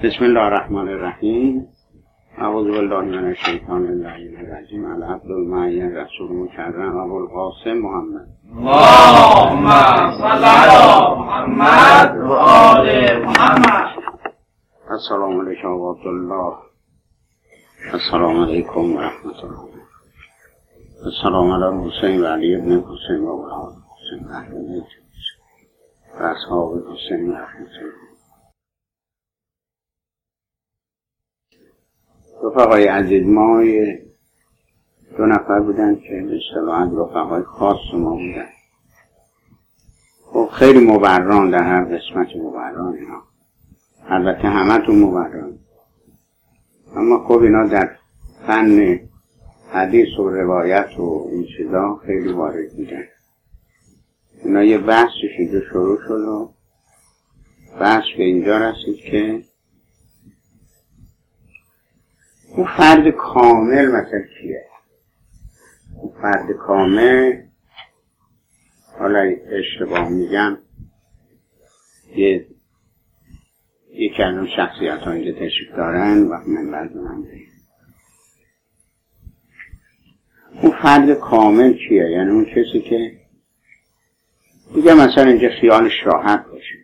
بسم الله الرحمن الرحیم. اعوذ بالله من الشیطان اللعین الرجیم. العبد المعین رسول مکرم ابوالقاسم محمد. اللهم صل علی محمد و آل محمد. السلام علیکم و عبدالله. السلام علیکم و رحمت الله. السلام علی حسین و علی ابن حسین و اولاد حسین و اهل بیت و اصحاب حسین و رحمت الله. رفقای عزیز، ما دو نفر بودن که اصطلاحاً رفقای خاص ما بودن. خب خیلی مبرران، در هر قسمت مبرران اینا، البته همه تو مبرران، اما خب اینا در فن حدیث و روایت و این چیزا خیلی وارد بودن. اینا یه بحثی شروع شد و بحث به اینجا رسید که اون فرد کامل مثلا کیه؟ اون فرد کامل، حالا اشتباه میگم، یکی از اون شخصیت ها اینجا تشریف دارن و من بردونم بگیم اون فرد کامل کیه؟ یعنی اون کسی که دیگه مثلا اینجا خیالش راحت باشه،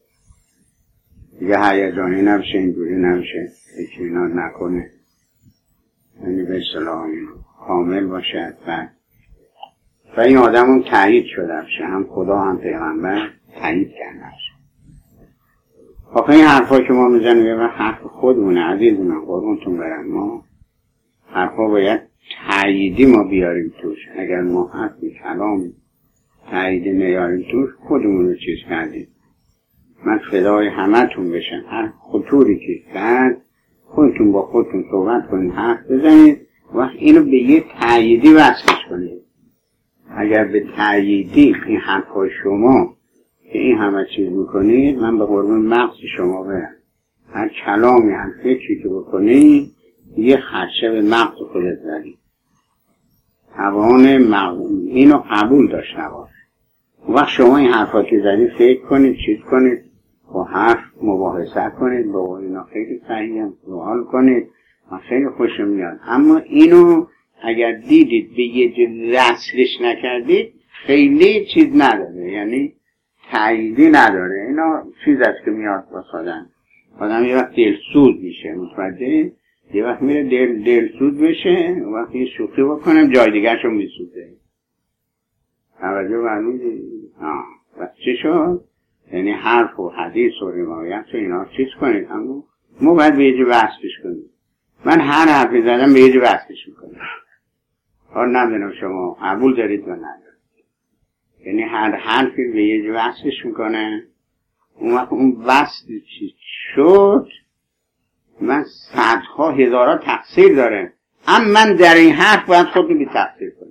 دیگه هیجانی نبشه، اینجوری نبشه، یکی اینا نکنه، یعنی به اصطلاح کامل باشد و این آدم هم تایید شده بشه، هم خدا هم پیغمبر تایید کرده بشه. آخه این حرفا که ما میزنیم یه وقت حرف خودمونه عزیزم، قربونتون برم، ما حرفا باید تاییدی ما بیاریم توش. اگر ما حرف کلام تاییدی نیاریم توش خودمون رو چیز کردیم. من فدای همه تون بشم، هر خطوری که کرد خودتون با خودتون صحبت کنید، حرف بزنید، وقت اینو به یه تاییدی وصلش کنید. اگر به تاییدی این حرفای شما که این همه چیز میکنید، من به قربون مغز شما برم، هر کلامی هر فکری که بکنید یه خدشه به مغز خودت زدید، توان مغز اینو قبول داشته باش. وقت شما این حرفا که زدید فکر کنید، چیز کنید، با حرف مباحثه کنید، با اینا خیلی صحیحه، سوال کنید، من خیلی خوشم میاد. اما اینو اگر دیدید به یه جز وصلش نکردید خیلی چیز نداره، یعنی تاییدی نداره. اینا چیز است که میاد با آدم یه وقت دلسوز میشه، متوجه؟ یه وقت میره دلسوز بشه، وقت یه شوخی بکنم جای دیگه شو میسوزه. توجه برمونید؟ بس چی شد؟ یعنی حرف و حدیث و روایت و اینا چیز کنید، اما ما باید به یه جو وصلش کنید. من هر حرفی زدم به یه جو وصلش میکنم. حال نمیدونم شما قبول دارید و ندارید. یعنی هر حرفی به یه جو وصلش میکنه، اون وقت اون وصل چی شد، من صدها هزارها تقصیر داره، اما من در این حرف باید خودم بی تقصیر کنم.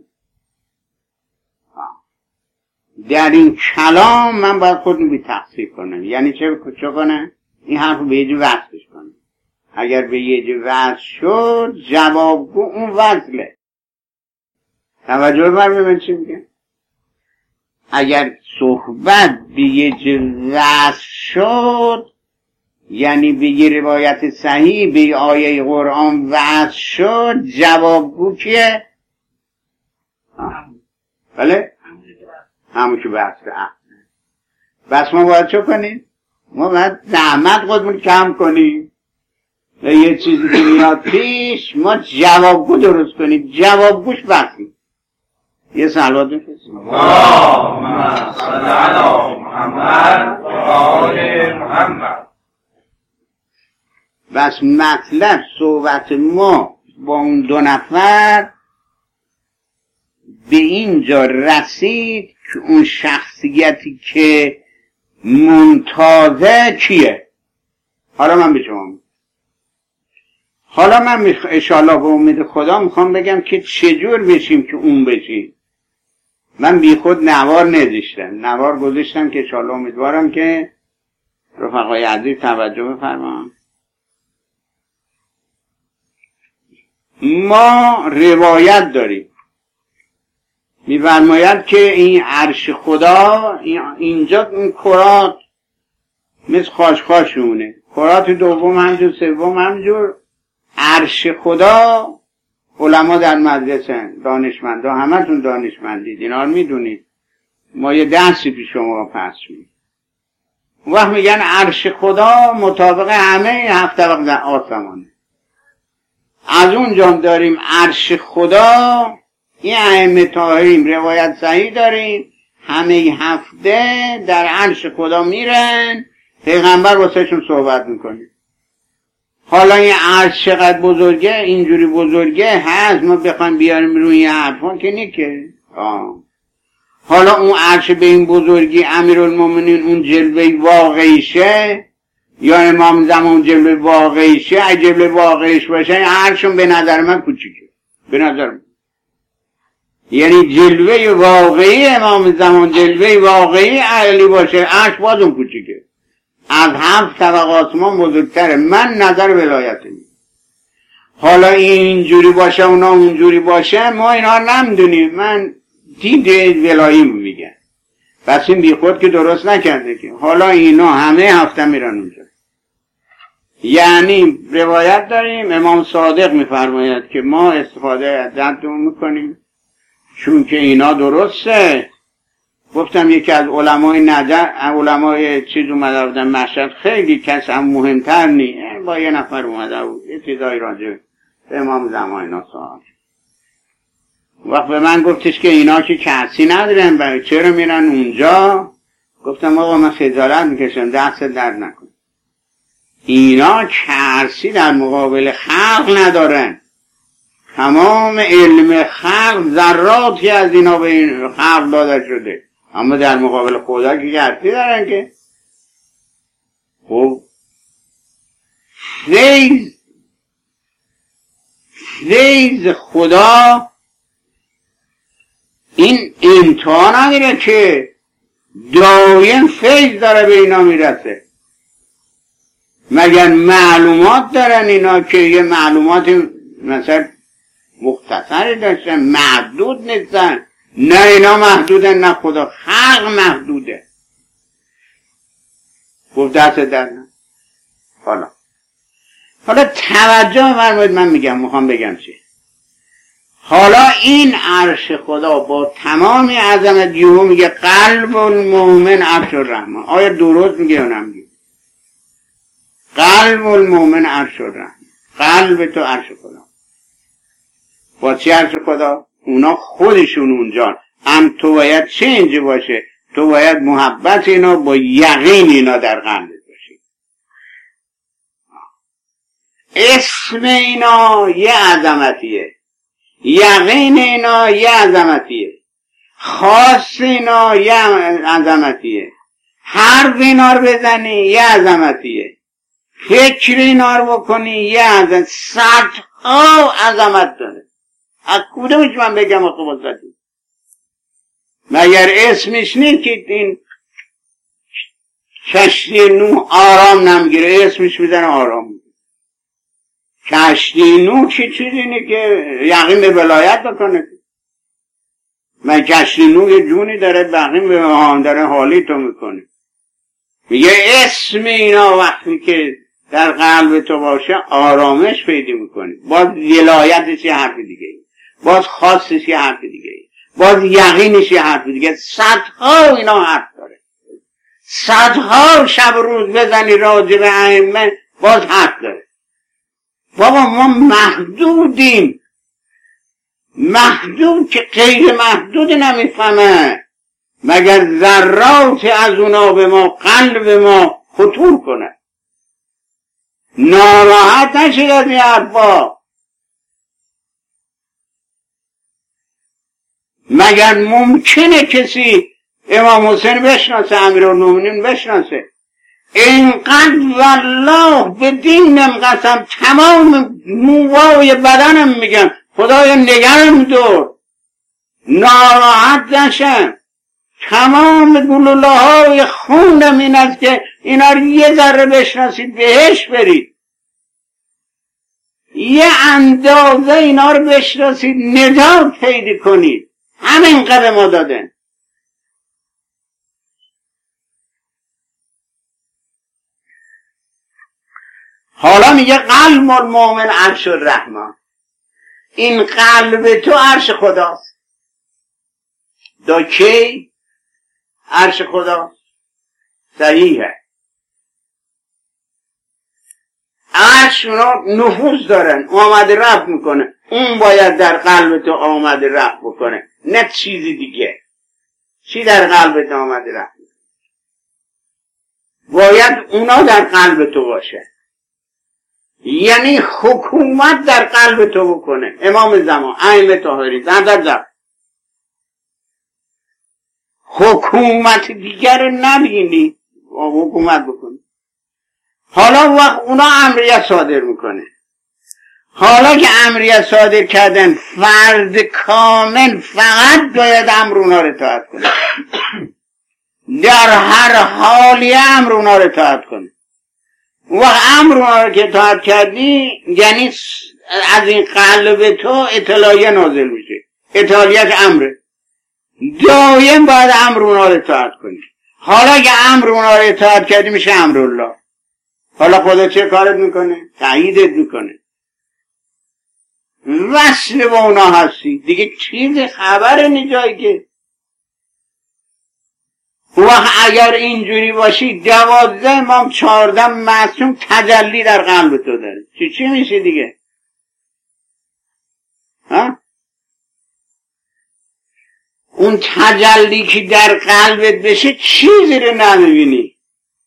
در این کلام من باید خودم بی تقصیر کنم. یعنی چه کنم؟ این حرف به یه جو وصلش کنم. اگر به یه جو وصل شد، جوابگو اون وصله. توجه بر چی میگم؟ اگر صحبت به یه جو وصل شد، یعنی به یه روایت صحیح، به یه آیه قرآن وصل شد، جوابگو کیه؟ بله؟ همون که بحث بس ما باید چه کنیم؟ ما باید زحمت خودمون کم کنیم و یه چیزی که میاد پیش ما جوابگو درست کنیم، جوابگوش بسیم. یه صلوات بفرستیم. اللهم صل علی محمد و آل محمد. بس مطلب صحبت ما با اون دو نفر به اینجا رسید که اون شخصیتی که ممتازه کیه. حالا من به شما انشاءالله به امید خدا میخوام بگم که چجور بشیم که اون بشیم. من بی خود نوار گذاشتم که انشاءالله امیدوارم که رفقای عزیز توجه بفرمایید. ما روایت داریم می‌فرماید که این عرش خدا اینجا اون کرات مثل خاشخاشونه. کرات دوم همجور، سوم همجور. عرش خدا علما در مدرسه، دانشمندا، همتون دانشمندید، اینا رو میدونید، ما یه درسی پیش شما پس میدیم. وقت میگن عرش خدا مطابق همه 7 طبقه آسمانه. از اونجا داریم عرش خدا، این ائمه طاهرین روایت صحیح داریم، همه هفته در عرش خدا میرن، پیغمبر واسهشون صحبت میکنه. حالا این عرش چقدر بزرگه، اینجوری بزرگه هست، ما بخوایم بیاریم روی این حرفان که نیکه. حالا اون عرش به این بزرگی امیرالمومنین اون جلوه واقعیشه یا امام زمان جلوه واقعیشه؟ اگه جلوه واقعیش باشه عرشون به نظر من کوچیکه، به نظر من. یعنی جلوه واقعی امام زمان جلوه واقعی علی باشه، عرش باز اون کوچیکه، از 7 طبقه آسمان بزرگتره. من نظر ولایتم. حالا اینجوری باشه اونا اونجوری باشه، ما اینا نمیدونیم. من دید ولاییم میگن، پس این بی خود که درست نکرده که. حالا اینا همه هفته میرن اونجا. یعنی روایت داریم امام صادق میفرماید که ما استفاده از دستمون میکنیم چون که اینا درسته. گفتم یکی از علمای نجف، علمای چیز اومده بودن مشهد، خیلی کس هم مهمتر نی، با یه نفر اومده بود یه چیزایی راجع به امام زمان اینا سوال. وقت به من گفتش که اینا که کسی ندارن برای چرا میرن اونجا؟ گفتم آقا من خجالت میکشم، دست درد نکن. اینا کرسی در مقابل خلق ندارن. تمام علم خلق ذراتی از اینا به این خلق داده شده، اما در مقابل خدا که کرسی دارن که. خب فیض خدا این امتحان نداره که دایم فیض داره به اینا میرسه. مگر معلومات دارن اینا که یه معلومات مثلا مختصری داشتن، محدود نیستن؟ نه اینا محدودن، نه خدا، خلق محدوده. گفت دست در نه. حالا توجه فرمایید، من میخوام بگم چی. حالا این عرش خدا با تمام عظمت یهو میگه قلب المؤمن عرش الرحمن. آیا درست میگه یا نمیگه؟ قلب المؤمن عرش الرحمن، قلب تو عرش خدا. با چی عرش خدا؟ اونا خودشون اونجا. هم تو باید چه اینجا باشه؟ تو باید محبت اینا با یقین اینا در قلبت باشه. اسم اینا یه عظمتیه، یقین اینا یه عظمتیه، خاص اینا یه عظمتیه، حرف اینا رو بزنی یه عظمتیه، فکر اینا رو بکنی یه عظمت. صدها عظمت داره. از کدومش من بگم اخوات زدی؟ مگر اسمش نیست که این کشتی نوح آرام نمیگیره، اسمش میزنه آرام میگیره. کشتی نوح چه چیزی اینه که یقین به ولایت بکنه؟ من کشتی نوح یه جونی داره، یقین به مهان داره حالی تو میکنه. میگه اسم اینا وقتی که در قلب تو باشه آرامش پیدا میکنه. باز ولایتش یه حرف دیگه، باز خاصش یه حرف دیگه، باز یقینش یه حرف دیگه. صدها اینا حرف داره، صدها شب روز بزنی راجع به ائمه باز حرف داره. بابا ما محدودیم، محدود که غیر محدود نمیفهمه. مگر ذرات از اونا به ما، قلب ما خطور کنه. ناراحت نشید از این حرفا. مگر ممکنه کسی امام حسین بشناسه، امیرالمومنین بشناسه؟ اینقدر والله به دینم قسم تمام موای بدنم میگم خدایا نگرم دور، ناراحت نشم. تمام گلوله های خونم این است که اینا رو یه ذره بشناسید بهش برید، یه اندازه اینا رو بشناسید نجات پیدا کنید. همین قدر ما دادن. حالا میگه قلب المؤمن عرش الرحمن. این قلب تو عرش خداست. دا کی عرش خدا؟ صحیحه. عرش اونا نفوذ دارن، آمد رفت میکنه. اون باید در قلب تو آمد رفت بکنه، نه چیزی دیگه. چی در قلب تو آمد رفت میکنه؟ باید اونا در قلب تو باشه. یعنی حکومت در قلب تو بکنه. امام زمان، ائمه طاهرین در حکومت دیگر رو نبینی حکومت بکنی. حالا وقت اونا امریت صادر میکنه. حالا که امریت صادر کردن، فرد کامل فقط باید امر اونا رو اطاعت کنه. در هر حالی امر اونا رو اطاعت کنه. و امر اونا رو که اطاعت کردی، یعنی از این قلب تو اطلاعیه نازل میشه. اطلاعیت امره. دایم باید امر اونا رو اطاعت کنی. حالا که امر اونا رو اطاعت کردی میشه امر الله. حالا خدا چه کارت میکنه؟ تاییدت میکنه. وصل با اونا هستی دیگه. چیز خبر نجایی که و اگر اینجوری باشی 12 امام 14 معصوم تجلی در قلب تو داره. چی میشه دیگه؟ ها؟ اون تجلی که در قلبت بشه چیزی رو نمیبینی.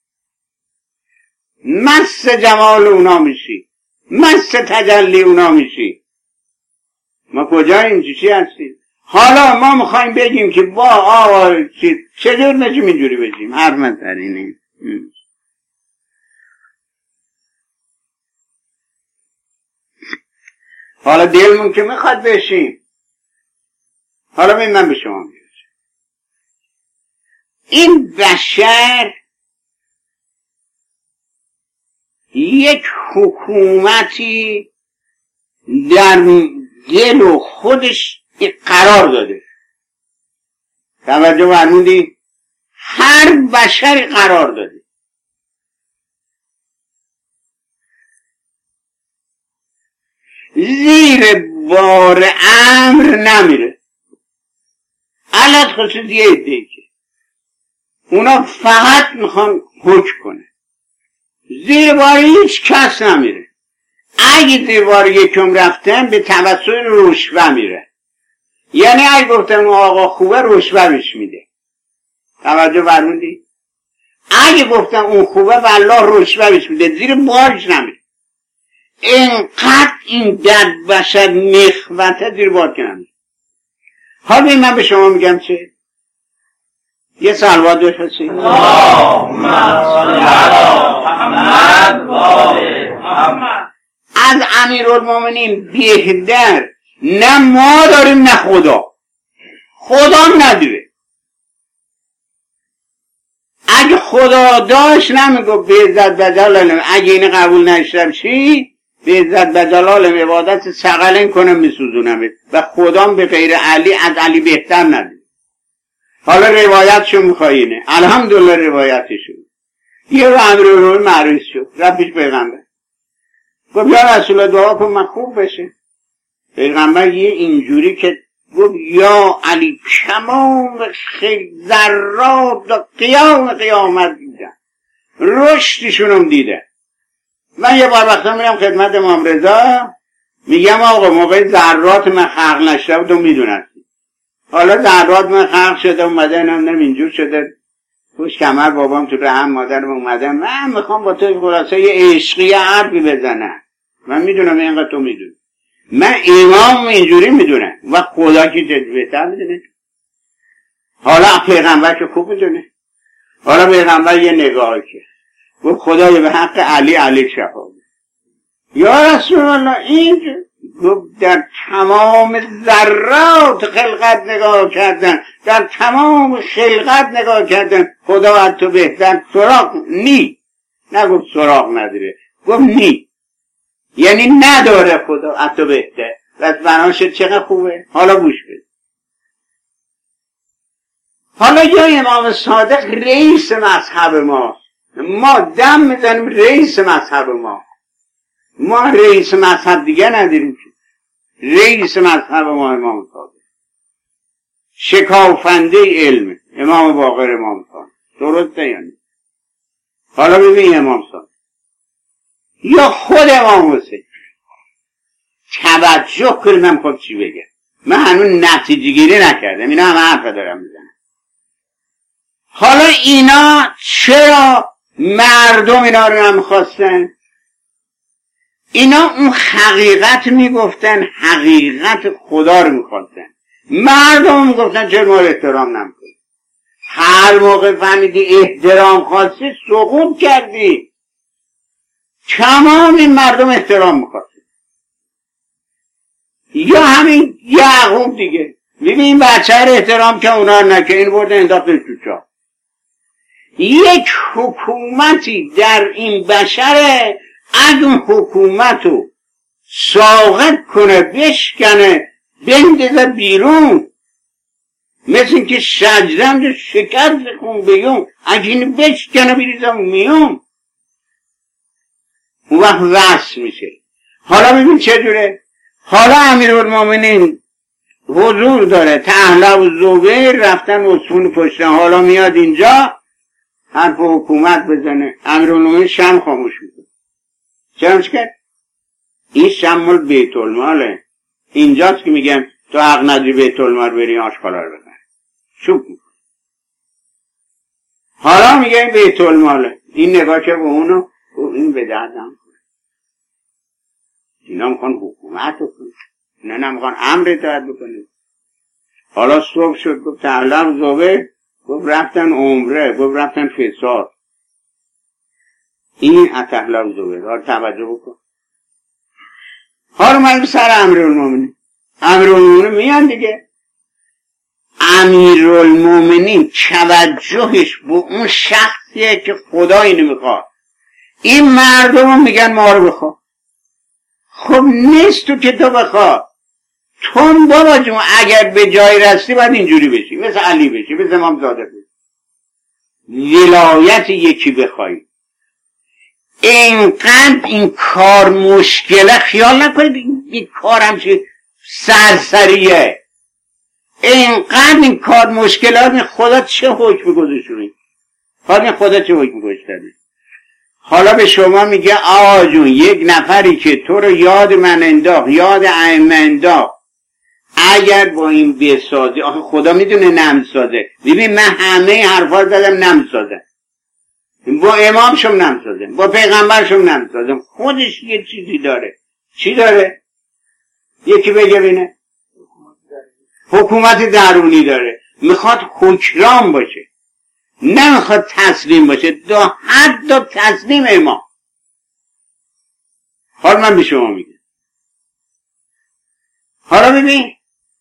مس جمال اونا میشی، مس تجلی اونا میشی. ما کجاییم؟ چی هستیم؟ حالا ما میخوایم بگیم که با آقا چجور نشیم اینجوری بشیم؟ حرف مزرینه. حالا دلمون که میخواد بشیم. حالا ببین من به شما میگم این بشر یک حکومتی در دل و خودش قرار داده. توجه فرمودی؟ هر بشری قرار داده. زیر بار امر نمیره. علت خصوص یه عده‌ای که اونا فقط میخوان حکم کنه. زیر بار هیچ کس نمیره. اگه زیر بار یکم رفتن به توسط رشوه میره. یعنی اگه گفتن اون آقا خوبه رشوه بهش میده. توجه فرمودی؟ اگه گفتن اون خوبه والله رشوه بهش میده. زیر بارش نمیره. اینقدر این در بشر نخوته زیر بار که نمیره. حالا من به شما میگم چه؟ یه صلوات بفرستید. اللهم صل علی محمد و آل محمد. از امیرالمومنین بهتر نه ما داریم نه خدا. خدا نداره. اگه خدا داشت نمیگو به عزت و جلالم اگه اینو قبول نشتم چی؟ به عزت و جلالم عبادت ثقلین کنم میسوزونم و خدام به غیر علی از علی بهتر نداره. حالا روایتشو میخواینه. الحمدلله روایتشو. یه امیرالمومنین معروض شد. رفت پیش پیغمبر. گفت یا رسول الله دعا کن من خوب بشه. پیغمبر یه اینجوری که گفت یا علی تمام ذرات و قیامت دیدم. رشدشونم دیدم. من یه بار وقتا میرم خدمت امام رضا میگم آقا موقع ذرات من خلق نشده بود و میدونستی. حالا ذرات من خلق شده اومده نمیدونم اینجور شده. خوش کمر بابام تو رحم مادرم اومدم. من میخوام با تو خلاصه یه عشقی حرفی بزنم. من میدونم اینقدر تو میدونی. من امام اینجوری میدونم و خدا که بهتر میدونه. حالا پیغمبر که خوب میدونه. حالا پیغمبر یه نگاه که گفت خدای به حق علی شفا بده. یا رسول الله این گفت در تمام ذرات خلقت نگاه کردن، در تمام خلقت نگاه کردن، خدا از تو بهتر سراغ نی. نگفت سراغ نداره، گفت نی، یعنی نداره خدا از تو بهتر. و بناشه چقدر خوبه. حالا گوش بده. حالا یا امام صادق رئیس مذهب ما دم میزنیم رئیس مذهب ما. ما رئیس مذهب دیگه نداریم. رئیس مذهب ما امام صادق، شکافنده علم امام باقر امام صادق. درسته یعنی؟ حالا ببین امام صادق یا خود امام حسین، توجه کنم خود چی بگه. من هنوز نتیجه گیری نکردم، اینا همه حرف دارم میزنم. حالا اینا چرا مردم اینا رو نمیخواستن؟ اینا اون حقیقت میگفتن، حقیقت خدا رو میخواستن. مردم میگفتن چرا ما رو احترام نمیکنی؟ هر موقع فهمیدی احترام خواستی سقوط کردی. تمام این مردم احترام میخواستن. یا همین یعقوب دیگه، ببین این بچه رو احترام که اونا نکه، این برده انداختن تو چاه. یک حکومتی در این بشره، اگه اون حکومت رو ساقط کنه، بشکنه، بندازه بیرون، مثل این که شجرند شکر خون بیون، اگه اینو بشکنه بریزه میون، اون وقت وصل میشه. حالا ببین چجوره. حالا امیرالمومنین حضور داره، تهلا و زبیر رفتن اصفون کشتن. حالا میاد اینجا حرف حکومت بزنه، امیرالمومنین شم خاموش میکنه. چرا کرد؟ این شم مال بیت الماله. اینجاست که میگم تو حق نداری بیت المال بری آشغالا رو بزن، چوب میکنه. حالا میگه این بیت الماله، این نگاه که به اونو این به دردم کنه. اینا میخوان حکومت رو کنه، اینا نمیخوان امر اطاعت بکنه. حالا صبح شد گفت تهلا و زبیر، گفت رفتن عمره، گفت رفتن فساد. این تهلا و زبیر حالا توجه بکن. حالا من سر امیرالمومنین، امیرالمومنین میان دیگه. امیرالمومنین توجهش به اون شخصیه که خدا اینو میخواد. این مردم میگن ما رو بخواد. خب نیست تو که تو بخواد. تو بابا جون اگر به جای رستی باید اینجوری بشی، مثل علی بشی، مثل امام زاده بشی، ولایت یکی بخوای. اینقدر این کار مشکله، خیال نکنید این کار همچه سرسریه. اینقدر این کار مشکلات، خدا چه حکم گذاشتونی؟ خدا چه حکم گذاشتونی؟ حالا به شما میگه آقا جون یک نفری که تو رو یاد من انداخت، یاد ائمه انداخت، اگر با این بسازی، آخه خدا میدونه نمیسازه. ببین من همه حرفا زدم نمیسازه، با امامشم نمیسازه، با پیغمبرشم نمیسازه. خودش یه چیزی داره. چی داره؟ یکی بگه بینه حکومت درونی داره، میخواد حکرام باشه، نمیخواد تسلیم باشه، تا حد تسلیم امام. حالا من به شما میگم، حالا ببین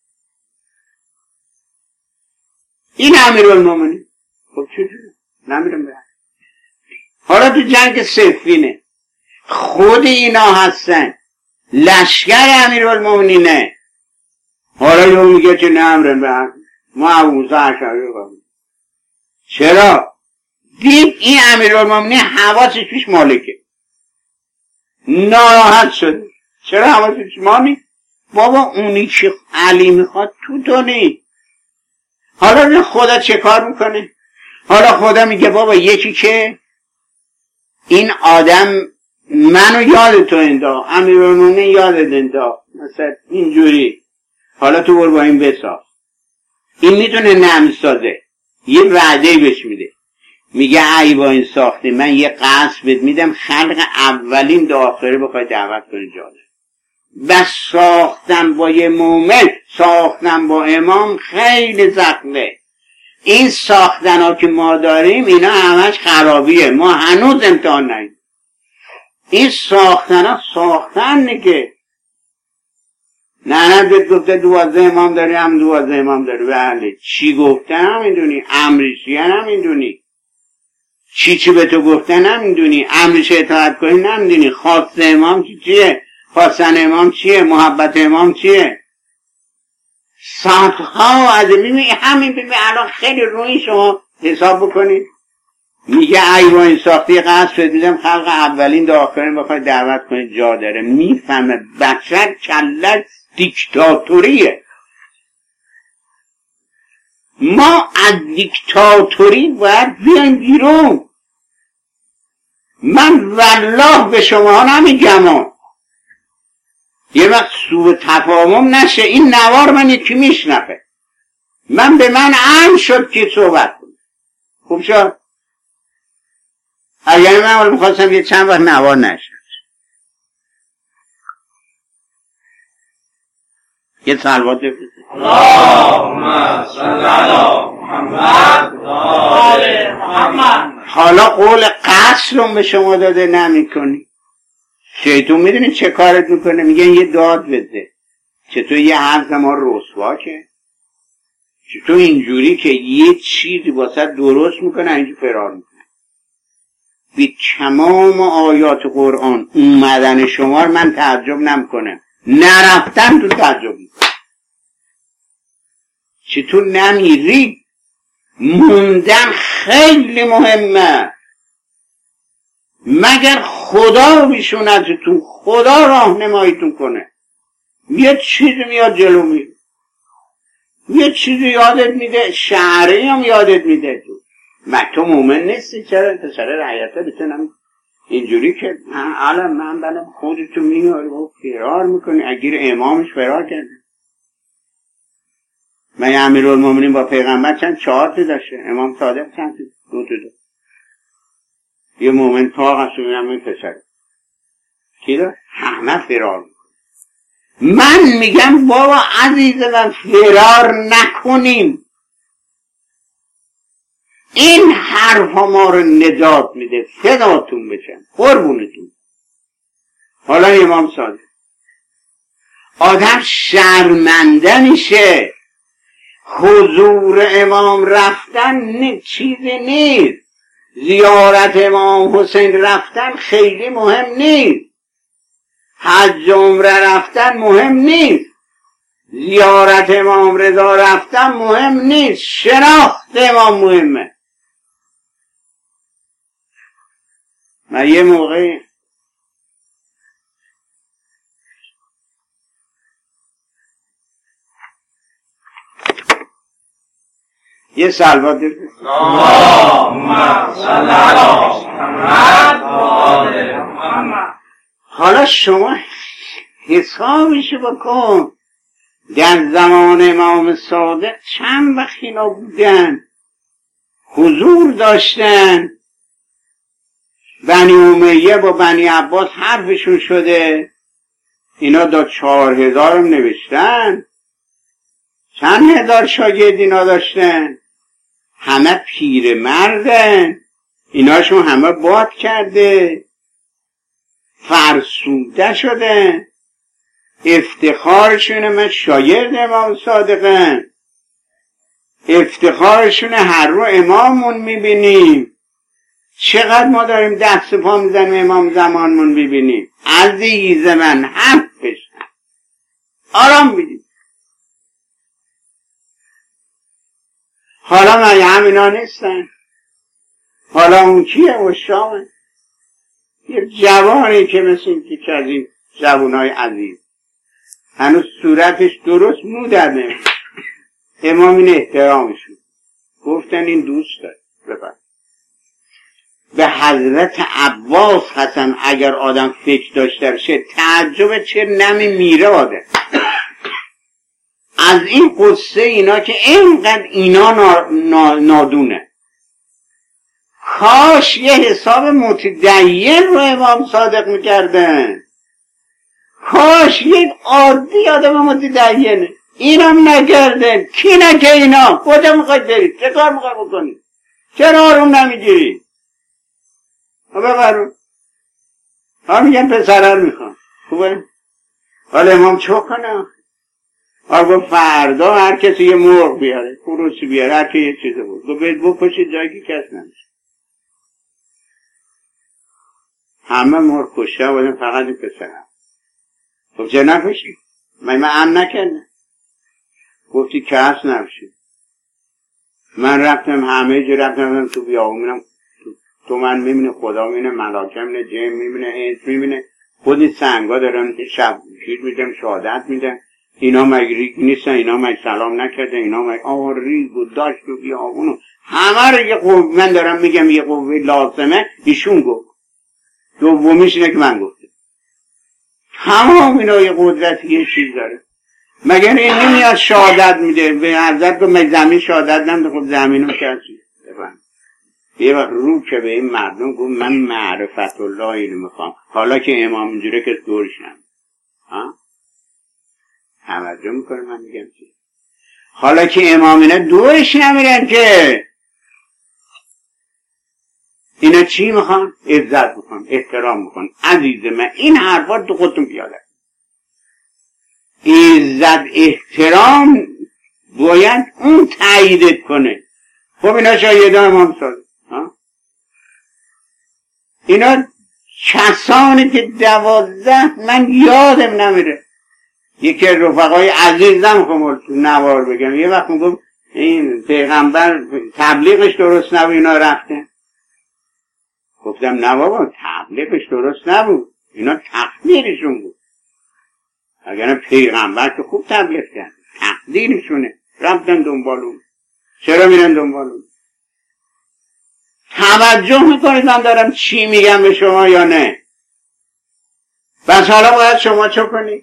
این امیرالمومنین. خب چجوری؟ نمیرم به حالا تو جنگ صفینه خود اینا هستن، لشکر امیرالمومنینه. حالا یه میگه که نمیرم به ما ابوموسی اشعری کنیم. چرا؟ دید این امیرالمومنین حواسش پیش مالکه، ناراحت شد. چرا حواسش پیش مالک؟ بابا اونی که علی میخواد تو نی. حالا خدا چه کار میکنه؟ حالا خدا میگه بابا یکی که این آدم منو یاد تو انداخت، امیرالمومنین یادت انداخت، مثلا اینجوری، حالا تو برو با این بساز. این میتونه نمیسازه، یه وعده بهش میده، میگه ای با این ساخته من یه قصد بهت میدم، خلق اولین تا آخره بخوای دعوت کنی جاده. بس ساختن با یه مومن، ساختن با امام خیلی زخمه. این ساختن ها که ما داریم اینا همش خرابیه، ما هنوز امتحان نهیم. این ساختن ها ساختن نگه. نه بهت گفته 12 امام داری، هم 12 امام داری. بله چی گفتن هم میدونی، امریشی هم میدونی، چی به تو گفتن هم میدونی، امریش اطاعت کنی هم میدونی، خواست امام چیه، خواستن امام چیه، محبت امام چیه. صدها و عظیمی همین. ببین الان خیلی روی شما حساب بکنید، میگه ای با این ساختی قصر دیدم خلق اولین تا آخرین بخواد دعوت کنید جا داره. میفهمه بشر کلش دیکتاتوریه. ما از دیکتاتوری باید بیایم بیرون. من والله به شما نمیگم یه وقت سوء تفاهم نشه. این نوار من یکی میشنفه، من به من امر شد که صحبت کنم. خوب شد؟ اگر من میخواستم یه چند وقت نوار نشه. یه صلوات بفرستید. اللهم صل علی محمد و آل محمد. حالا قول قصر رو به شما داده نمیکنی. شیطون میدونی چه کارت میکنه؟ میگن یه داد بده. چطور یه حرف ما رسوا که چطور اینجوری که یه چیزی واسه درست میکنه اینجور فرار میکنه. به تمام آیات قرآن اومدن شما من تعجب نمیکنم، نرفتن تو تعجب میکنم. چطور نمیری؟ موندن خیلی مهمه. مگر خدا بیشون ازتون، خدا راهنماییتون کنه. یه چیزی میاد جلو میره، یه چیزی یادت میده، شعری هم یادت میده. تو مومن نیستی؟ چرا انتصار رعیته بتونم اینجوری که الان من بلم خودتو میاری و فرار میکنی. اگیر امامش فرار کرده. من امیرالمومنین با پیغمبر چند 4 تا داشته، امام صادق چند تا؟ 2 تا داشته. یه مومن طاق هست و میرم این پسره کی داشت؟ همه فرار میکنی. من میگم بابا عزیز من فرار نکنیم. این حرف ها ما رو نجات میده. فداتون بشم، قربونتون. حالا امام صادق آدم شرمنده میشه. حضور امام رفتن چیزی نیست. زیارت امام حسین رفتن خیلی مهم نیست. حج عمره رفتن مهم نیست. زیارت امام رضا رفتن مهم نیست. شناخت امام مهمه. من یه موقعی یه سلوات اللهم صل علی محمد و آل محمد. حالا شما حسابشو بکن. در زمان امام صادق چند وقت اینا بودن، حضور داشتن. بنی امیه با بنی عباس حرفشون شده. اینا دا 4000 هم نوشتن. چند هزار شاگرد اینا داشتن. همه پیر مردن. ایناشون همه باد کرده، فرسوده شدن. افتخارشونه من شاگرد امام صادقم. افتخارشونه هر رو اماممون میبینیم. چقدر ما داریم دست پا میزنیم امام زمانمون ببینیم. عزیز من حرف بشن، آرام بیدیم. حالا من همینا نیستن. حالا اون کیه؟ اشامه. یه جوانی که مثل این که از این جوانای عزیز هنوز صورتش درست مو در نمید. امام این احترامشون گفتن این دوست داره. بفرد به حضرت عباس حسن اگر آدم فکر داشته باشه تعجب چه نمی میره آدم از این قصه اینا که اینقدر اینا نادونه. کاش یه حساب متدین رو امام صادق میکردن. کاش یک عادی آدم متدینه. اینم نکردن. کی نکه اینا؟ کجا میخواید برید؟ چه کار میخواید بکنید؟ چرا آروم نمیگیرید؟ ببرون ها میگن پسران میخوام. خوبه؟ حالا امام چه کنه؟ آقا فردا هر کسی یه مرغ بیاره، خروسی بیاره، هر کی یه چیزه بود تو بید بکشید جایی که کس نمیشه. همه مرغ کشته بودن، فقط این پسرم. خب چه نکشید؟ من نکردم. گفتی کس نمیشه. من رفتم همه جا رفتم تو بیابونم، تو تو من میبینه، خدا میبینه، ملاکه میبینه، جن میبینه، انس میبینه، خود سنگا دارن شب چیز میدن، شهادت میدن. اینا مگه ریگ نیستن؟ اینا مگه سلام نکرده؟ اینا مگه ریگ و داشت و بیابونو همه رو یه قوه، من دارم میگم یه قوه لازمه ایشون گفت، دومیش اینه که من گفتم. تمام اینا یه قدرت یه چیز داره. مگر این نمیاد شهادت میده به حضرت گفت زمین شهادت نمیده؟ خب زمین رو کسی بفهم. یه وقت رو که به این مردم گفت من معرفت الله اینو میخوام، حالا که امام اینجوره که دورش نمید. توجه میکنه من میگم چی؟ حالا که امام اینا دورش نمیرن که اینا چی میخوان؟ عزت میخوان، احترام میخوان. عزیز من این حرفات تو خودتون بیاده، عزت احترام باید اون تاییدت کنه. خب اینا شایده امام صادق، اینا کسانی که 12 من یادم نمیره. یکی از رفقای عزیزم خب نوار بگم یه وقت میگم این پیغمبر تبلیغش درست نبود اینا رفته. گفتم نه بابا تبلیغش درست نبود، اینا تقدیرشون بود. اگر پیغمبر که خوب تبلیغ کرد، تقدیرشونه، رفتن دنبالون. چرا میرن دنبالون؟ توجه میکنید من دارم چی میگم به شما یا نه؟ بس حالا باید شما چه کنید؟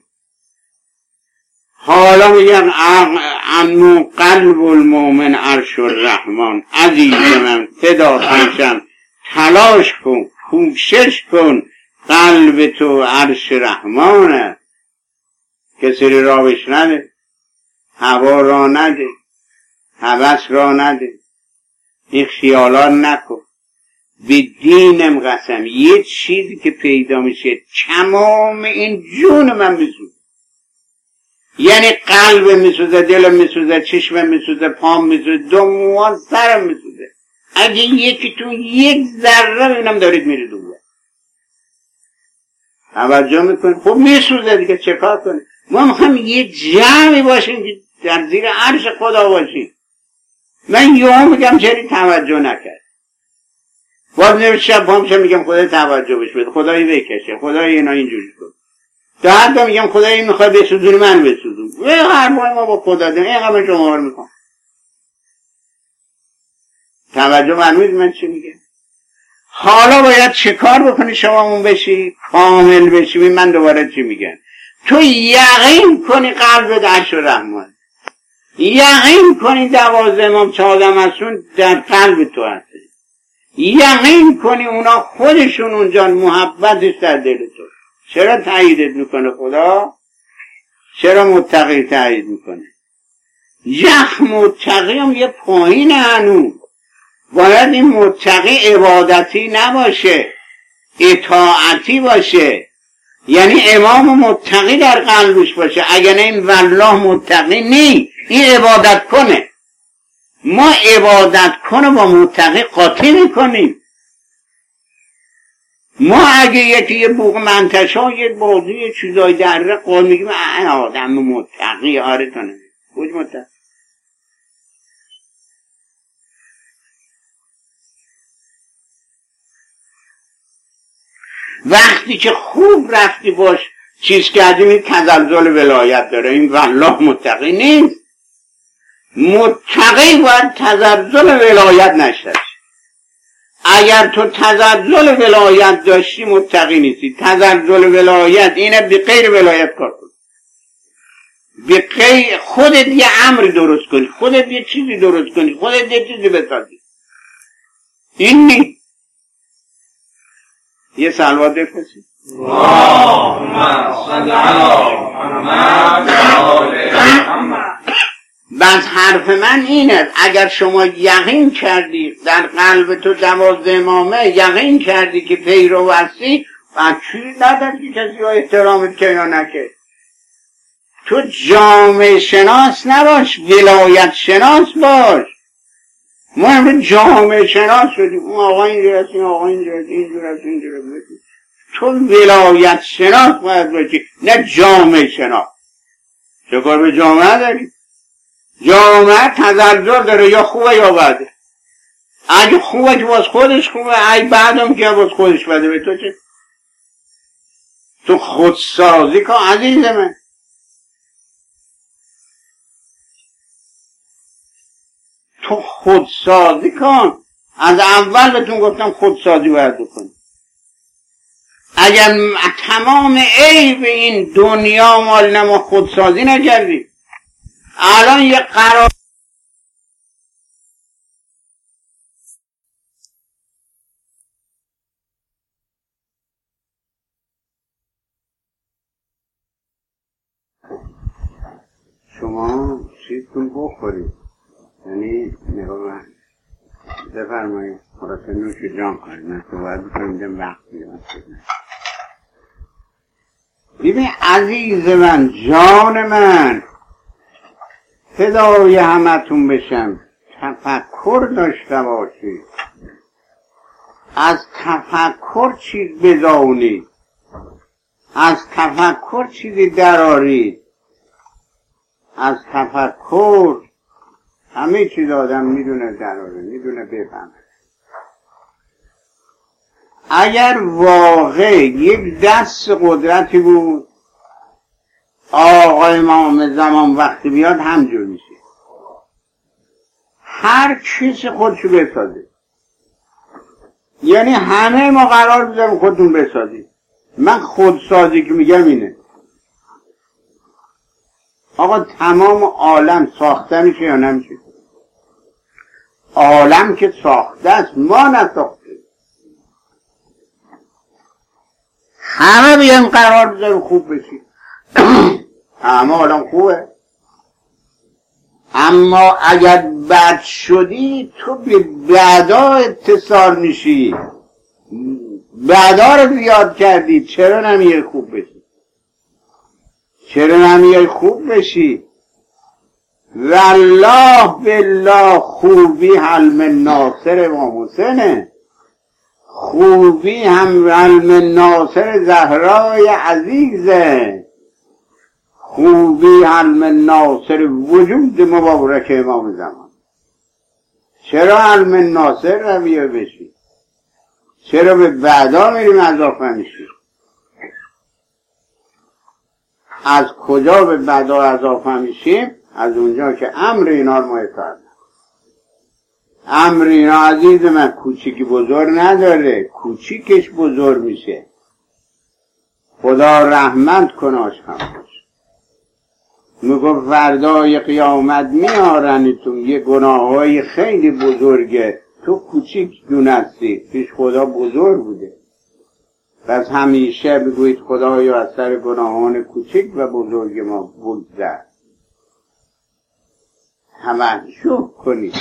حالا میگن انو قلب المؤمن عرش الرحمن. عزیز من فدا کنشم، تلاش کن، کوشش کن، قلب تو عرش رحمانه. کسی را بش نده، هوا را نده، هوس را نده، این خیالات نکن. به دینم قسم یه چیزی که پیدا میشه تمام این جون من میسوزه. یعنی قلب میسوزه، دلم میسوزه، چشمم میسوزه، پام میسوزه، دموع سرم میسوزه. اگه یکیتون یک ذره ببینم دارید میرید اون توجه میکنید، خب میسوزه دیگه، چه کار کنید؟ ما میخوایم یه جمعی باشیم که در زیر عرش خدا باشیم. من یهو میگم چرا توجه نکرد؟ باز نمیشم پامشم میگم خدای توجه بش بده، خدایی بکشه، خدای اینا اینجوری کن. تا حتی میگم خدایی میخوای بسوزونی من بسوزون. حرفای ما با خدا داریم، این همه شما رو میخوام. توجه فرمودید من چی میگم؟ حالا باید چه کار بکنی شما اون بشی؟ کامل بشی. من دوباره چی میگم؟ تو یقین کنی قلب عرش رحمان، یقین کنی 12 امام چهارم هستون در قلب تو هست، یقین کنی اونا خودشون اونجا محبتش در دل تو. چرا تاییدت میکنه خدا؟ چرا متقی تایید میکنه؟ متقی هم یه پایین هنوز. باید این متقی عبادتی نباشه، اطاعتی باشه. یعنی امام متقی در قلبش باشه. اگر نه این والله متقی نی، این عبادت کنه. ما عبادت کنه با متقی قاطی میکنیم. ما اگه یه بوق منتشا یه بازی یه چیزای در قول میگیم آدم متقی، آره تو نمید کج متقی؟ وقتی که خوب رفتی باش چیز کردیم این تزلزل ولایت داره، این والله متقی نیست. متقی باید تزلزل ولایت نشد. اگر تو تزلزل ولایت داشتی متقی نیستی. تزلزل ولایت اینه به غیر ولایت کار کن، به غیر خودت یه امری درست کنی، خودت یه چیزی درست کنی، خودت یه چیزی بسازی. این نیست. یه صلوات بفرستید. اللهم صل علی محمد. بس حرف من اینه، اگر شما یقین کردی در قلب تو 12 امامه، یقین کردی که پیرو هستی، بعد چی نداری کسی ها احترامت که یا نکه. تو جامعه شناس نباش، ولایت شناس باش. ما امروز جامعه شناس شدیم، اون آقا اینجور هست، این آقا اینجور هست، اینجور هست، اینجور هست. تو ولایت شناس باید باشی، نه جامعه شناس. چه کار به جامعه داری؟ جامعه تزلزل داره، یا خوبه یا بده. اگه خوبه که باز خودش خوبه، ای بعدم که باز خودش بده، به تو چه؟ تو خودسازی کن عزیز من. تو خودسازی کن. از اول بهتون گفتم خودسازی باید بکنی. اگر تمام عیب این دنیا مال ما خودسازی نکردی، الان یه قرار شما چیزتون بخورید، یعنی نگاه بفرمایید خلاصه نوش جان کنید. من صحبت بکنم وقت میدم. ببین عزیز من، جان من، فدای همتون بشم، تفکر داشته باشید، از تفکر چیز بدانید، از تفکر چیزی درارید. از تفکر همه چیز آدم میدونه دراره، میدونه بفهمه. اگر واقع یک دست قدرتی بود، آقا امام زمان وقتی بیاد همجور میشه. هر کسی خودشو بسازه، یعنی همه ما قرار بذاریم خودتون بسازید. من خودسازی که میگم اینه، آقا تمام عالم ساخته میشه یا نمیشه؟ عالم که ساخته است، ما نساخته. همه بیان قرار بذاریم خوب بشید. همه عالم خوبه، اما اگر بد شدی تو به بعدا اتصال میشی، بعدا رو زیاد کردی، چرا نمیای خوب بشی؟ چرا نمیای خوب بشی؟ والله بالله خوبی حلم ناصر امام حسینه، خوبی هم حلم ناصر زهرای عزیزه، خوبی حلم ناصر وجود مبارک امام زمان. چرا حلم ناصر رویه بشی؟ چرا به بعدا میریم اضافه میشی؟ از کجا به بعدا اضافه میشیم؟ از اونجا که امر اینا رو ما اطاعت. امر اینا عزیز من کوچیکی بزرگ نداره، کوچیکش بزرگ میشه. خدا رحمت کناش هم باشه. میگفت فردای قیامت میارنتون یه گناه های خیلی بزرگه، تو کوچیک دونستی، پیش خدا بزرگ بوده. پس همیشه بگوید خدایا از سر گناهان کوچک و بزرگ ما بگذر. توجه کنید.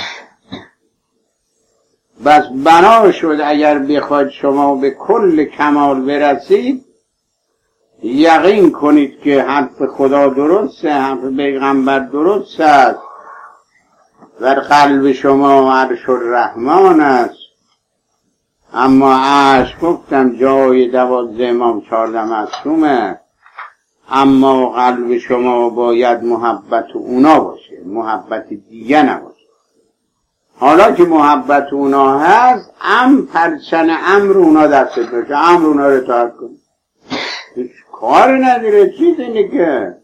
بس بنا شد اگر بخواید شما به کل کمال برسید، یقین کنید که حرف خدا درسته، حرف پیغمبر درست است، در قلب شما عرش الرحمن است. اما عرش گفتم جای 12 امام 14 معصومه، اما قلب شما باید محبت اونا باشه، محبت دیگه نباشه. حالا که محبت اونا هست، پرچن امر اونا دستت باشه، امر اونا رو اطاعت کن. هیچ کار نداره، چیز اینه که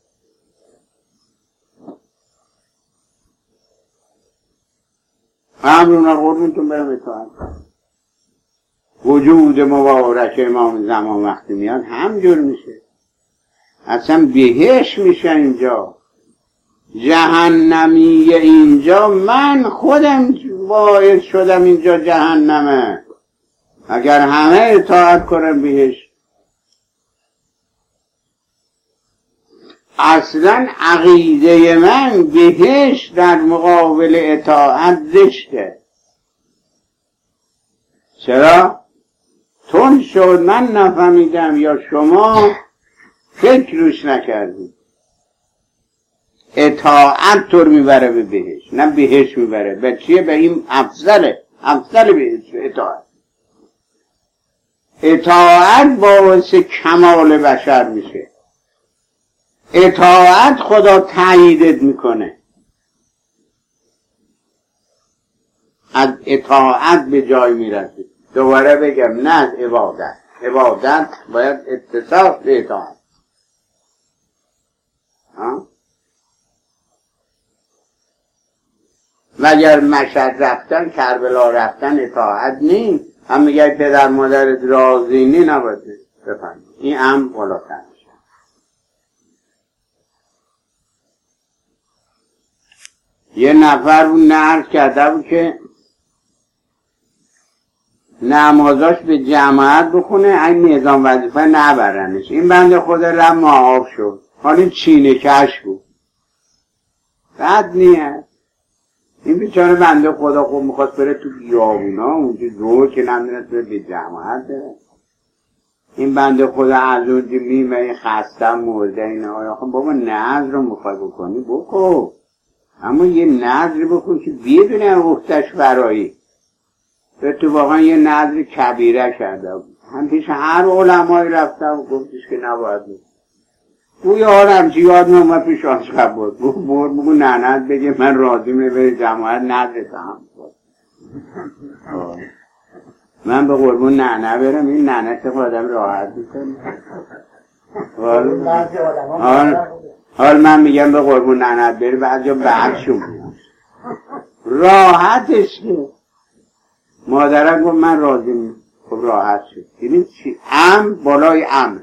امر اونا قربونتون برم اطاعت کن. وجود مبارک امام زمان وقتی میاد همجور میشه، اصلا بهش میشه. اینجا جهنمی اینجا، من خودم باعث شدم اینجا جهنمه. اگر همه اطاعت کنم بهش. اصلا عقیده من بهش در مقابل اطاعت زشته. چرا؟ تون شد من نفهمیدم یا شما فکر روش نکردید. اطاعت طور میبره به بهش، نه بهش میبره. به چیه؟ به این افضل بهش اطاعت. اطاعت باعث کمال بشر میشه. اطاعت خدا تاییدت میکنه. از اطاعت به جای میرسید. دوباره بگم نه از عبادت. عبادت باید اتصاف به اطاعت. و اگر مشهد رفتن کربلا رفتن اطاعت نیست، هم میگه پدر مادرت راضی نی نباید بفهمید. این هم بالاتر میشه. یه نفر اون عرض کرده بود که نمازاش به جماعت بخونه این میزان وظیفه نبرنش. این بنده خدا رم معاف شد. حالا چینه کش بود. بد نیست. این بیچاره بنده خدا خوب میخواست بره تو بیابونا اونجا رو که نمیدونست به جماعت بره. این بنده خدا از اونجا میمه خستم مرده اینه. آخه بابا نذر رو میخوای بکنی بکن، اما یه نذر بکن که بدونه اختش برایی. تو واقعا یه نذر کبیره کرده بود. هم پیش هر علمایی رفتم و گفتش که نباید بود. گوی آرم چی یاد نومه پیش آشقب بود. بگو ننت بگه من راضیم به جماعت نذرتم. من به قربون ننه برم. این ننه چه آدم راحت میکنه. حال من میگم به قربون ننت بری بعد جا بعدشون راحتش که مادرم گفت من راضیم. خب راحت شد. یعنی چی؟ بالای امر.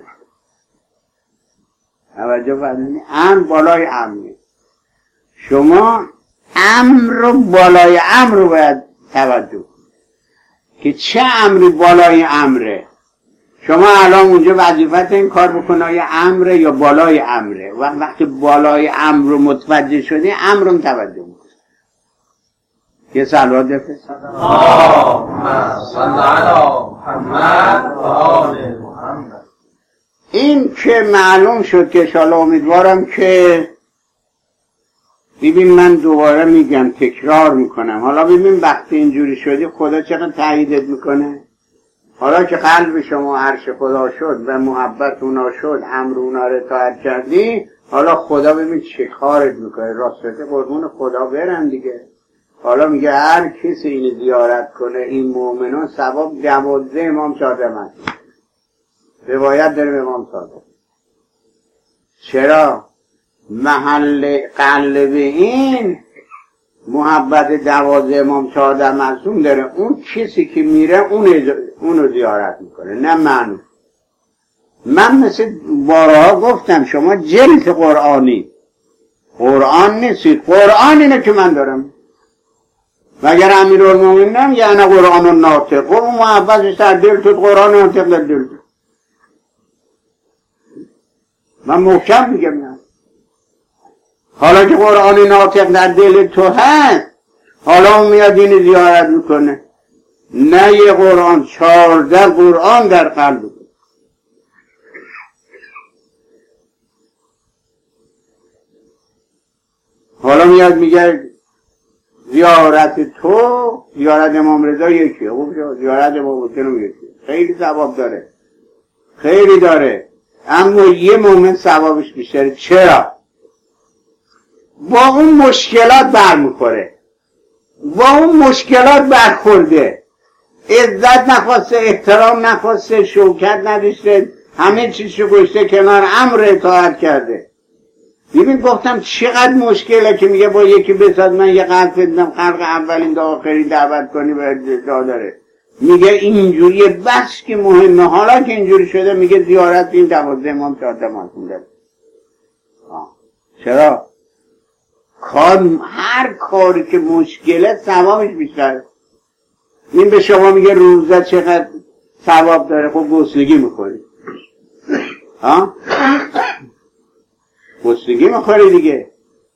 توجه فرمودید؟ بالای امر. شما امر رو بالای امر رو باید توجه که چه امری بالای امره. شما الان اونجا وظیفت این کار بکنه یا امره یا بالای امره. وقتی بالای امر رو متوجه شدی امر رو توجه میکنه. یه صلوات بفرست. اللهم صل علی محمد و آل محمد. این که معلوم شد که انشاءالله امیدوارم که ببین من دوباره میگم تکرار میکنم. حالا ببین وقتی اینجوری شدی خدا چقدر تاییدت میکنه. حالا که قلب شما عرش خدا شد و محبت اونا شد امر اونا رو اطاعت کردی، حالا خدا ببین چه کارت میکنه. راسته قربون خدا برن دیگه. حالا میگه هر کسی اینو زیارت کنه این مؤمنان ثواب 12 امام صادق است. روایت داره به امام صادق. چرا؟ محل قلب این محبت 12 امام صادق معصوم داره. اون کسی که میره اونو زیارت میکنه، نه من مثل بارها گفتم شما جلد قرآن نیستی. قرآن اینه که من دارم. مگر امیرالمومنینم یعنی قرآن و ناطق. اون محبتش در دل تو قرآن و ناطق در دل تو. من محکم میگم نه. حالا که قرآن ناطق در دل تو هست، حالا اون میاد این زیارت میکنه. نه یه قرآن 14 قرآن در قلب. حالا میاد میگه زیارت تو زیارت امام رضا یکیه. زیارت امام حسین یکیه. خیلی ثواب داره، خیلی داره، اما یه مومن ثوابش بیشتره. چرا؟ با اون مشکلات برمیخوره، با اون مشکلات برخورده، عزت نخواسته، احترام نخواسته، شوکت نداشته، همه چیزشو گذاشته کنار، امر اطاعت کرده. ببین گفتم چقدر مشکله که میگه با یکی بساد من یه قلب بدم خلق اولین تا آخرین دعوت کنی به جا داره. میگه اینجوریه بس که مهمه. حالا که اینجوری شده میگه زیارت این 12 امام صادق معصوم داره. چرا؟ هر کاری که مشکله ثوابش بیشتره. این به شما میگه روزه چقدر ثواب داره. خب گسلگی میخوری، گسلگی میخوری دیگه.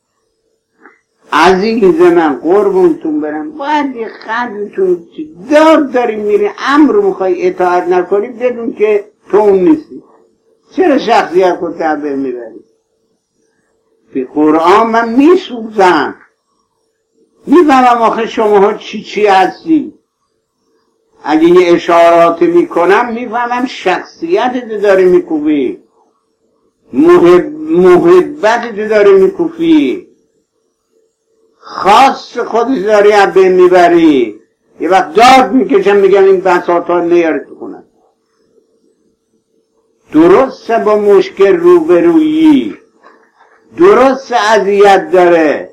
عزیز من قربونتون برم، باید یه قدرتون داد داری میری امر رو میخوای اطاعت نکنی بدون که تو اون نیستی. چرا شخصیت خود تحبه میبری؟ به قرآن من میسوزم، میفهمم آخه شماها چی هستی. اگه یه اشارات میکنم میفهمم شخصیتت داری میکوبی، محبتت داری میکوفی، خاص خودت داری از بین میبری. یه وقت داد میکشم میگم این بساطا نیاره تو خونه. درسته با مشکل روبرویی، درست اذیت داره،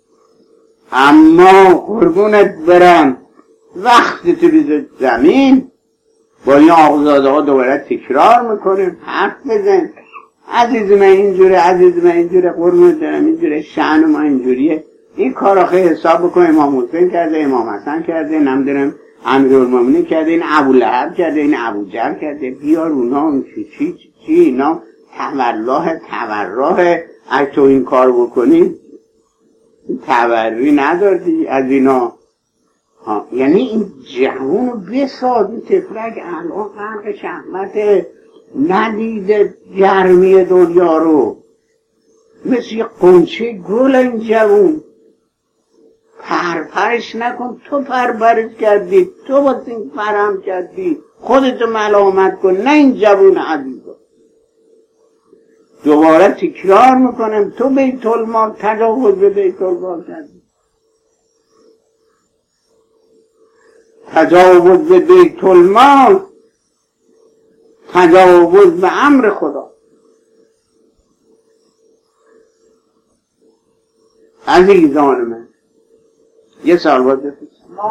اما قربونت برم وقتی تو بیزه زمین با این آقازاده ها دوباره تکرار میکنیم، حرف بزن عزیز من اینجوره، عزیز من اینجوره، قربونت برم اینجوره، شأن ما اینجوریه. این کار خیلی حساب بکن امام حسین کرده، امام حسن کرده، نمیدونم امیرالمومنین کرده، این ابولهب کرده، این ابوجهل کرده، بیار اونا چی اینا توراه اگه تو این کار بکنی تبری نداری از اینا. یعنی این جوون رو بساز، این تفلک الان غرق شهمت، ندیده گرمی دنیا رو، مثل یه قنچه گل این جوون. پرپرش نکن، تو پرپرش کردی، تو با این فرم کردی، خودتو ملامت کن، نه این جوون عزیزا. دوباره تکرار میکنم، تو بیت المال تجاوز به بیت المال کردی، تجاوز به بیت المال تجاوز به امر خدا. عزیزان من یه سال باید بفرست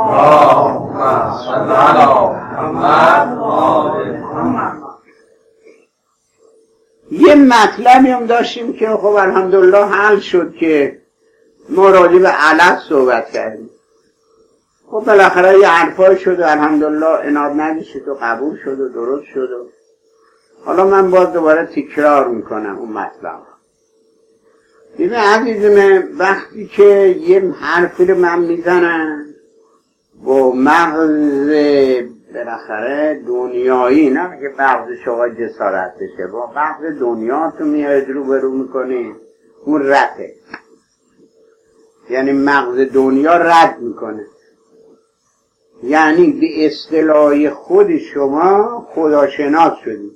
یه مطلبی هم داشتیم که خب الحمدلله حل شد که ما راجع به علت صحبت کردیم. خب بالاخره یه حرفای شد و الحمدلله عناد نداشت و قبول شد و درست شد و حالا من باز دوباره تکرار میکنم اون مطلب. ببین عزیز من، وقتی که یه حرفی رو من میزنم با مغز بالاخره دنیایی، نه که مغز شما جسارت بشه، با مغز دنیا تو میاید روبرو میکنی، اون رده، یعنی مغز دنیا رد میکنه. یعنی به اصطلاح خود شما خداشناس شدید،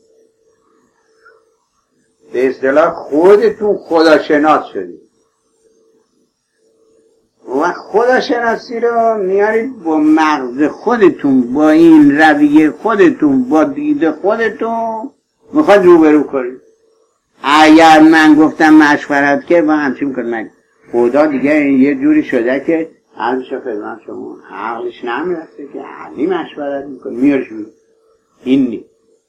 به اصطلاح خودتون خداشناس شدید و خداشناسی رو میارید با مغز خودتون، با این رویه خودتون، با دید خودتون میخواد روبرو کنید. اگر من گفتم مشورت که با همچین کنم، خدا دیگه یه جوری شده که عرضش خدمت شما عقلش نمیرسه که علی مشورت میکنه، میارش میکنه. این نیست.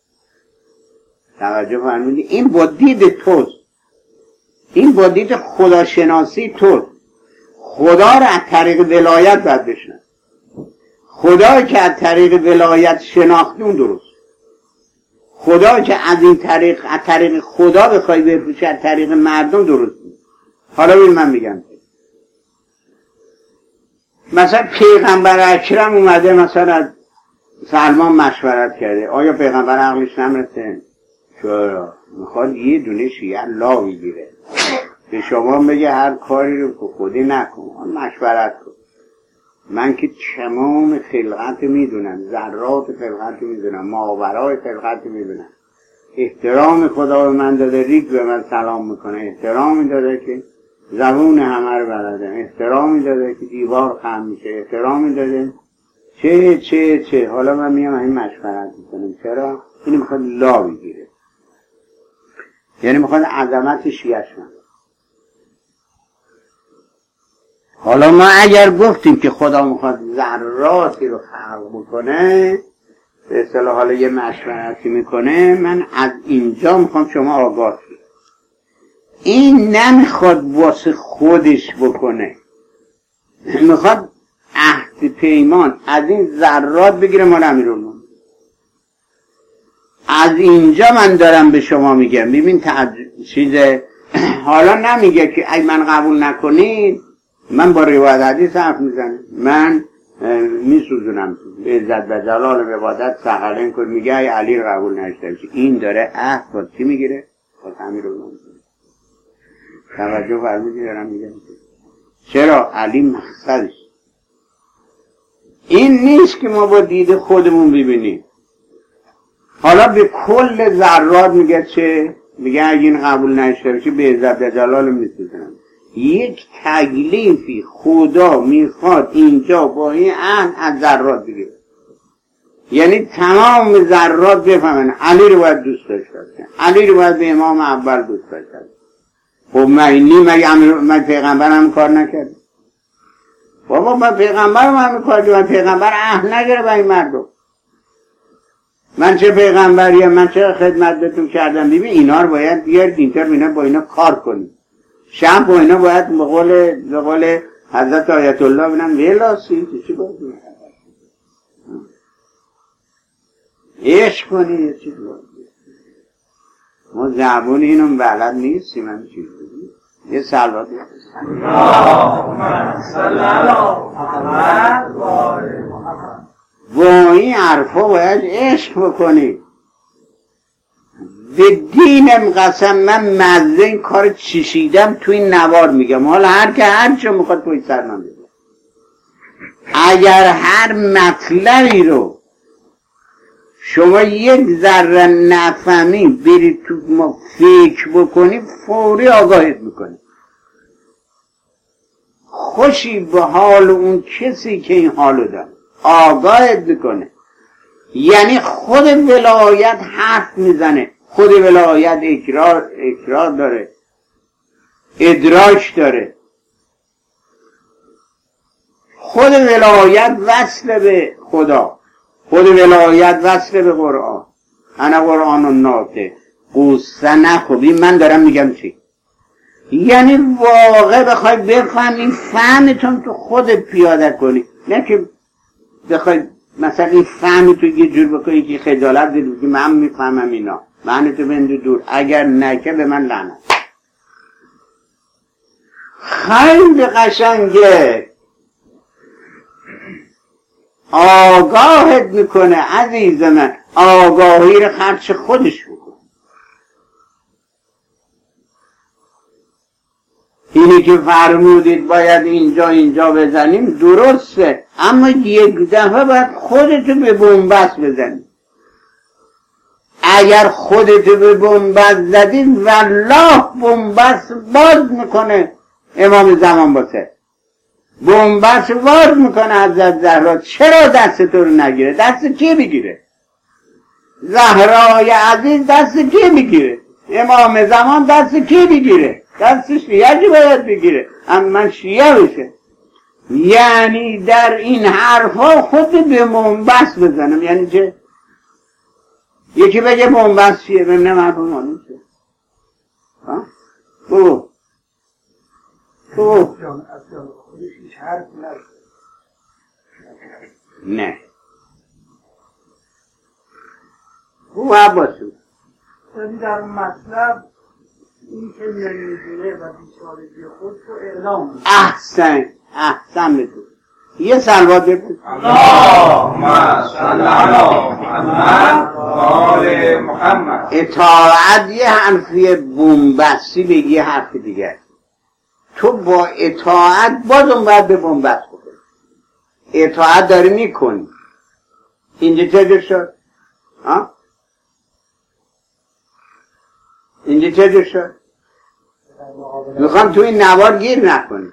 توجه فرمودی؟ این با دید توست، این با دید خداشناسی توست. خدا رو از طریق ولایت باید بشناس. خدا که از طریق ولایت شناختی اون درست. خدا که از این طریق، از طریق خدا بخوای بفروشی از طریق مردم درست. حالا ببین من میگم مثلا پیغمبر اکرم اومده مثلا از سلمان مشورت کرده، آیا پیغمبر عقلش نمیرسه؟ چرا؟ میخواد یه دونه شیعه لا بگیره به شما بگه هر کاری رو که خودی نکن، مشورت کن. من که تمام خلقت میدونم، ذرات خلقت میدونم، ماورای خلقت میدونم. احترام خدا به من داده، ریگ به من سلام میکنه، احترامی داده که زبون همه رو بلده، احترامی داده که دیوار خم میشه، احترامی داده چه حالا من میام این مشورت میکنم. چرا؟ اینو میخواد لا بگیره، یعنی میخواد عظمت شیعش من. حالا ما اگر گفتیم که خدا میخواد ذراتی رو خلق بکنه، به اصطلاح حالا یه مشورتی میکنه، من از اینجا میخوام شما آگاه شید. این نمیخواد واسه خودش بکنه، میخواد عهد پیمان از این ذرات بگیره مال امیرالمومنین. از اینجا من دارم به شما میگم. ببین چیزه، حالا نمیگه که اگه من قبول نکنید من با روایت حدیث حرف میزنم، من میسوزونم به عزت و جلال و عبادت سقلین کن. میگه ای علی رو قبول نشته بشه، این داره عهد با چی میگیره؟ با امیرالمومنین. توجه فرمودی دارم میگم چرا؟ علی مقصدش این نیست که ما با دید خودمون ببینیم. حالا به کل ذرات میگه چه؟ میگه اگه این قبول نشته بشه به عزت و جلال میسوزونم. یک تکلیفی خدا میخواد اینجا با این عهد از ذرات بگیره، یعنی تمام ذرات بفهمن علی رو باید دوست داشته باشن، علی رو باید به امام اول دوست داشته باشن. خب من پیغمبرم کار نکرد؟ بابا من پیغمبرم همین کار دیم، من پیغمبر عهد نگره با این مردم. من چه پیغمبریم، من چه خدمت بهتون کردم. ببین اینا رو باید بیارید اینطور با اینا کار کنید. شب با اینا باید به قول حضرت آیت الله بینم ویلاسی چی باید عشق کنید یه چیز باید. ما زبون اینو بلد نیستیم هم چیز بودیم. یه سلوات با این حرفا باید عشق بکنید. به دینم قسم من مزه این کار چشیدم تو این نوار میگم. حالا هر چه میخواد توی سر من بگم. اگر هر مطلبی رو شما یک ذره نفهمی برید تو ما فکر بکنی فوری آگاهت میکنی. خوشی به حال اون کسی که این حالو داره آگاهت میکنه. یعنی خود ولایت حرف میزنه، خود ولایت اقرار داره، ادراک داره، خود ولایت وصل به خدا، خود ولایت وصل به قرآن. انا قرآن و ناطق قصه نخوبی. من دارم میگم چی؟ یعنی واقع بخوای بفهمی فهمتون تو خودت پیاده کنی، نه که بخوای مثلا این فهمی تو یه جور بکنی که خجالت دید که من میفهمم اینا، من تو بنده دور. اگر نکه به من لعنت. خیلی قشنگه، آگاهت میکنه عزیز من. آگاهی رو خرچ خودش بکن. اینی که فرمودید باید اینجا بزنیم درسته، اما یک دفعه باید خودتو به بنبست بزنی. اگر خودتو به بنبست زدید والله بنبست باز میکنه امام زمان باشه، بنبست باز میکنه حضرت زهرا. چرا دست تو رو نگیره؟ دست کی بگیره؟ زهرای عزیز دست کی بگیره؟ امام زمان دست کی بگیره؟ دست شیعه باید بگیره. اما من شیعه بشه. یعنی در این حرفا خود به بنبست بزنم. یعنی چه؟ یکی بگه بنبست چیه؟ ببینه مردم مانون چه؟ بگو نه او عباسو در مطلب این که نمیدونه و بیچارگی خود رو اعلام. احسن بگو. یه سلوات بگو. اللهم صل علی محمد. اطاعت یه حرفی بنبستی به یه حرف دیگه. تو با اطاعت بازم باید به بنبست بکنی. اطاعت داری میکنی. اینجا چه شد؟ اینجا چه شد؟ میخوام تو این نوار گیر نکنی.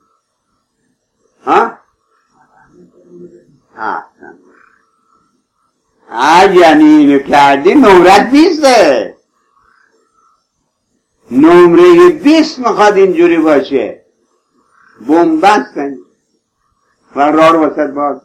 یعنی اینو کردی نمرت 20. نمره 20 میخواد اینجوری باشه. بنبستن و راه رو وسط باز.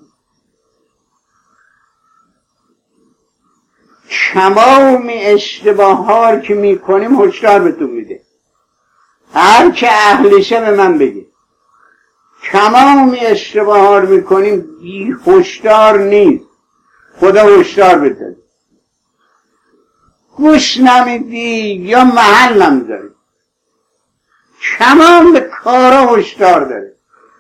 تمام اشتباهات که میکنیم هشدار بهتون میده. هر که اهلشه به من بگه. تمام اشتباهات میکنیم بی هشدار نیست. خدا هشدار بده. گوش نمیدی یا محل نمیذاری. تمام به کارا هشدار داره.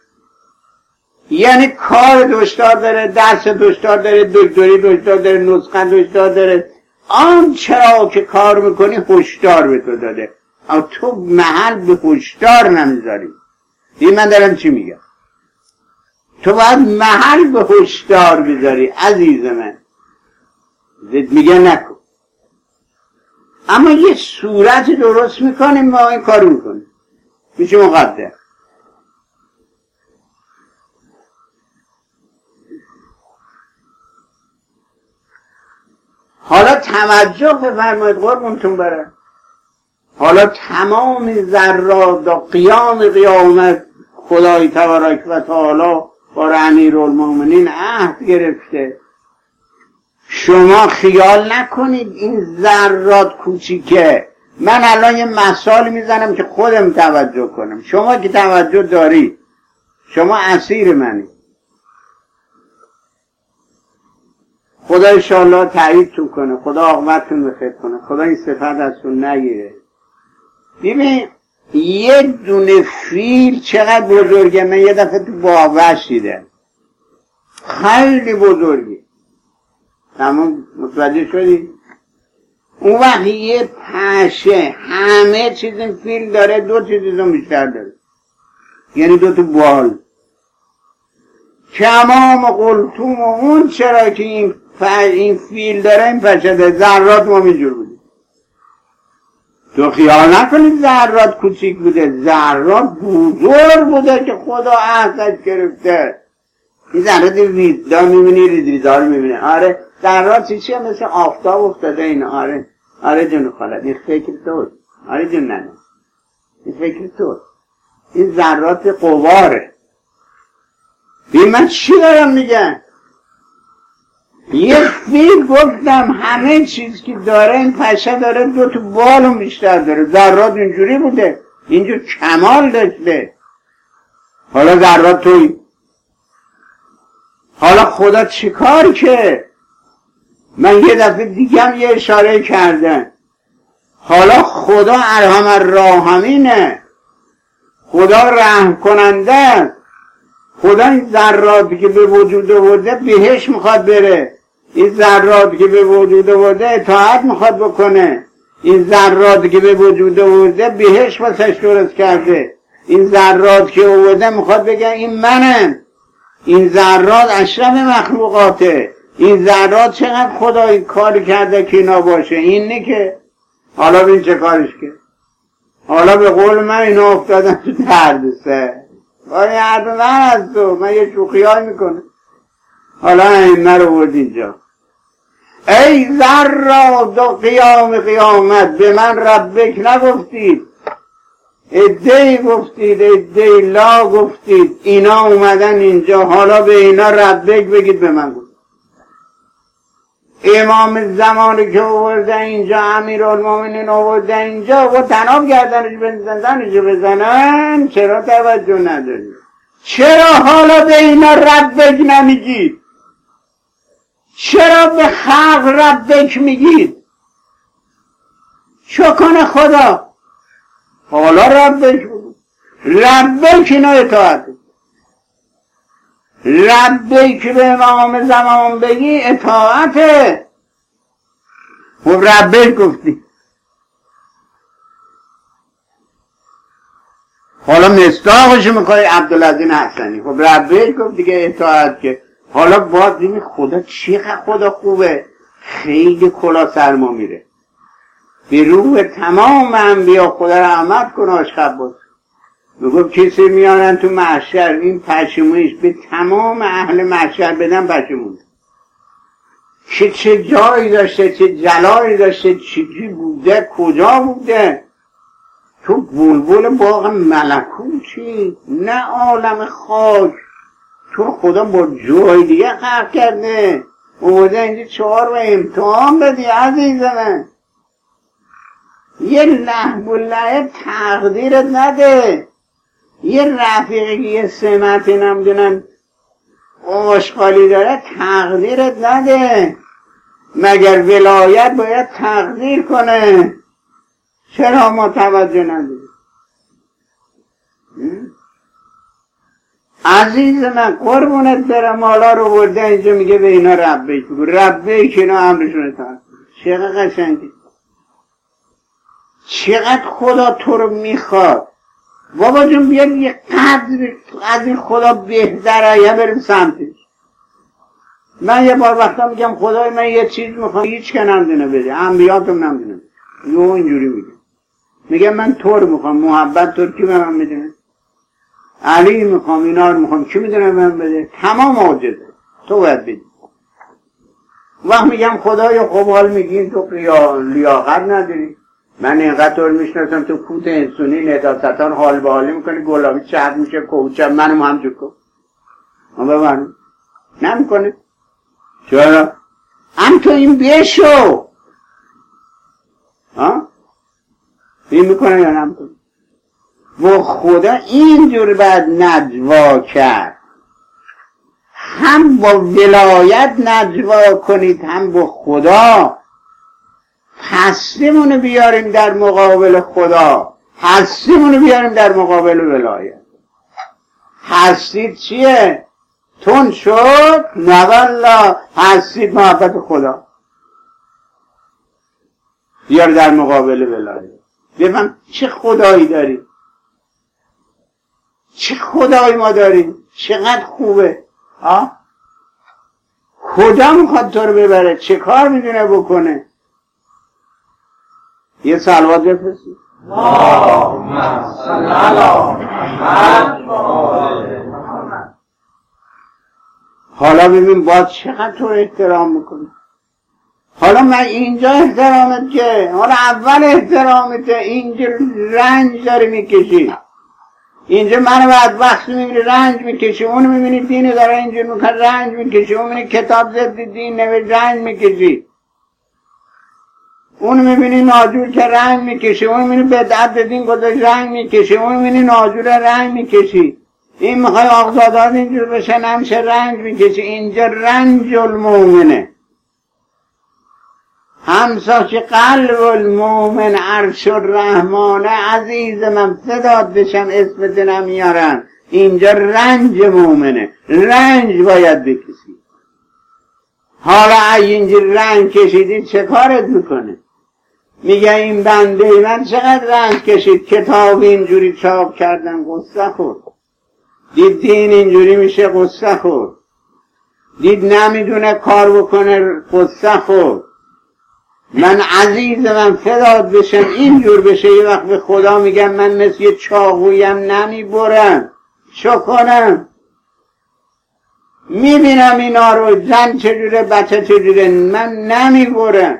یعنی کار هشدار داره، درس هشدار داره، دکتری هشدار داره، نسخه هشدار داره. آن چرا که کار میکنی هشدار به تو داده، اما تو محل به هشدار نمیذاری. این من دارم چی میگم؟ تو باید محل به هشدار بذاری عزیز من. میگه نکن، اما یه صورت درست میکنیم ما این کارو میکنیم. میشه مقدر. حالا توجه بفرمایید قربونتون بره. حالا تمام ذرات و قیام قیامت خدای تبارک و تعالی با امیرالمومنین عهد گرفته. شما خیال نکنید این ذرات کوچیکه. من الان یه مثال میزنم که خودم توجه کنم. شما که توجه دارید، شما اسیر منی. خدا انشاءالله تاییدتون کنه، خدا عاقبتتون بخیر کنه، خدا این صفت ازتون نگیره. ببین یه دونه فیل چقدر بزرگه. من یه دفعه تو باوش دیدم، خیلی بزرگی. تمام متوجه شدی؟ اون وقت یه پشه همه چیز فیل داره، دو چیزیزون بیشتر داره، یعنی دو تا بال. تمام قلتوم و اون چرا که این فیل داره این پشه داره. ذرات ما اینجور بوده. تو خیال نکنید ذرات کوچیک بوده، ذرات بزرگ بوده که خدا عهدش گرفته. این ذرات ریزدار میبینی، ریزدار میبینی. آره ذرات چیه؟ مثل آفتاب افتاده این. آره جون خالد، این فکر تو. آره جون نه این فکر تو. این ذرات قواره. ببین من چی دارم میگم؟ یه فیل گفتم همه چیز که داره این پشه داره، دو تا بالو بیشتر داره. ذرات اینجوری بوده، اینجور کمال داشته. حالا ذرات توی. حالا خدا چیکار که؟ من یه دفعه دیگم یه اشاره کردم. حالا خدا ارحم الراحمینه، خدا رحم کننده. خدا این ذراتی که به وجود آورده بهش میخواد بره. این ذراتی که به وجود آورده اطاعت میخواد بکنه. این ذراتی که به وجود آورده بهش واسش درست کرده. این ذرات که آورده میخواد بگه این منم. این ذرات اشرف مخلوقاته. این ذرات چقدر خدایی کاری کرده که اینا باشه. این نه که حالا ببین چه کارش که. حالا به قول من اینا افتادن تو دردسر. ولی حرف من از تو، من یه شوخیای میکنه. حالا این من رو برد اینجا. ای ذرات و قیام قیامت به من ربک نگفتید، ادهی گفتید، ادهی لا گفتید. اینا اومدن اینجا، حالا به اینا ربک بگید به من گفت. امام زمانی که آورده اینجا، امیرالمومنین آورده اینجا و تناب گردنش بزنن. چرا توجه ندارید؟ چرا حالا به اینا ربک نمیگید؟ چرا به خلق ربک میگید؟ چه کنه خدا؟ حالا ربک بود. ربک اینا اطاعت. ربک به امام زمان بگی اطاعته. خب ربک گفتی. حالا مصداقش میخوای عبدالعزیز حسنی. خب ربک گفتی که اطاعت که. حالا باز این خدا چقدر خدا خوبه. خیلی کلا سرما میره. به روح تمام انبیا خدا رحمت کنه آشخباس. میگفت کسی میانن تو محشر این پشیمونیش به تمام اهل محشر بدن پشیمون. چه جایی داشته، چه جلایی داشته، چی بوده، کجا بوده. تو بلبل باغ ملکوتی، نه عالم خاک. تو خدا با جای دیگه خلق کرده. اومده اینجا 4 و امتحان بدی عزیز من. یه لحب و لعب تقدیرت نده. یه رفیقی که یه سمتی نمیدونن آشغالی داره تقدیرت نده. مگر ولایت باید تقدیر کنه. چرا ما توجه نداریم؟ عزیز من قربونت برم، حالا رو برده اینجا میگه به اینا ربک بگو. ربک اینا امرشون اطاعت. چقدر قشنگی، چقدر خدا تو رو میخواد. بابا جون بیاد یه قدر از این خدا بهتره، یه بریم سمتش. من یه بار وقتا میگم خدای من یه چیز میخوام، هیچ که نمیدونه بده، انبیاتم نمیدونه. یه اینجوری میگه میگه من تو رو میخوام، محبت تو رو کی به من میدونه؟ علی میخوام، اینا رو میخوام، کی میدونه من بده؟ تمام عاجزه، تو باید بدی. وقت میگم خدایا خب حال میگین تو لیاقت نداری. من اینقدر طور میشناسم تو کوت انسونی نداستان حال به حالی میکنی، گلابی چهد میشه کوچه منم همجور کن ببرم نمیکنه. چرا؟ هم تو این بشو این میکنه یا نمیکنه؟ با خدا اینجور باید نجوا کرد، هم با ولایت نجوا کنید هم با خدا. هستیمونو بیاریم در مقابل خدا، هستیمونو بیاریم در مقابل ولایت. هستید چیه؟ تون شد؟ نه والله، هستید محبت خدا. بیار در مقابل ولایت. بفهم چه خدایی داریم، چه خدایی ما داریم، چقدر خوبه. خدا میخواد تو رو ببره، چه کار میدونه بکنه؟ یه صلوات بفرستید. اللهم صل علی محمد و آل محمد. حالا ببین باز چقدر تو احترام میکنی. حالا من اینجا احترامت که، حالا اول احترامت اینجا رنج داری میکشی، اینجا منو بعد وقتی میبینی رنج میکشی، اونو میبینی دینو داره اینجا میکن رنج میکشی، اون میبینی کتاب ضد دین نوشت رنج میکشی، اون میبینی ناجور که رنگ میکشی، اون میبینی بدعت دین گذاشت رنگ میکشی، اون میبینی ناجور رنگ میکشی. این میخوای آقازادات اینجور بشن همشه رنج میکشی. اینجا رنج المومنه، همساش قلب المومن عرش الرحمانه. عزیز من فدات بشم اسمت نمیارن. اینجا رنج مومنه، رنج باید بکشی. حالا اگه اینجا رنج کشیدی چه کارت میکنه؟ میگه این بنده من چقدر رنج کشید، کتاب اینجوری چاپ کردن قصه خورد، دید دین اینجوری میشه قصه خورد، دید نمیدونه کار بکنه قصه خورد. من عزیز من فدات بشم اینجور بشه. یه وقت به خدا میگم من مثل یه چاقویم نمیبرم، چو کنم؟ میبینم اینا رو، زن چجوره بچه چجوره، من نمیبرم.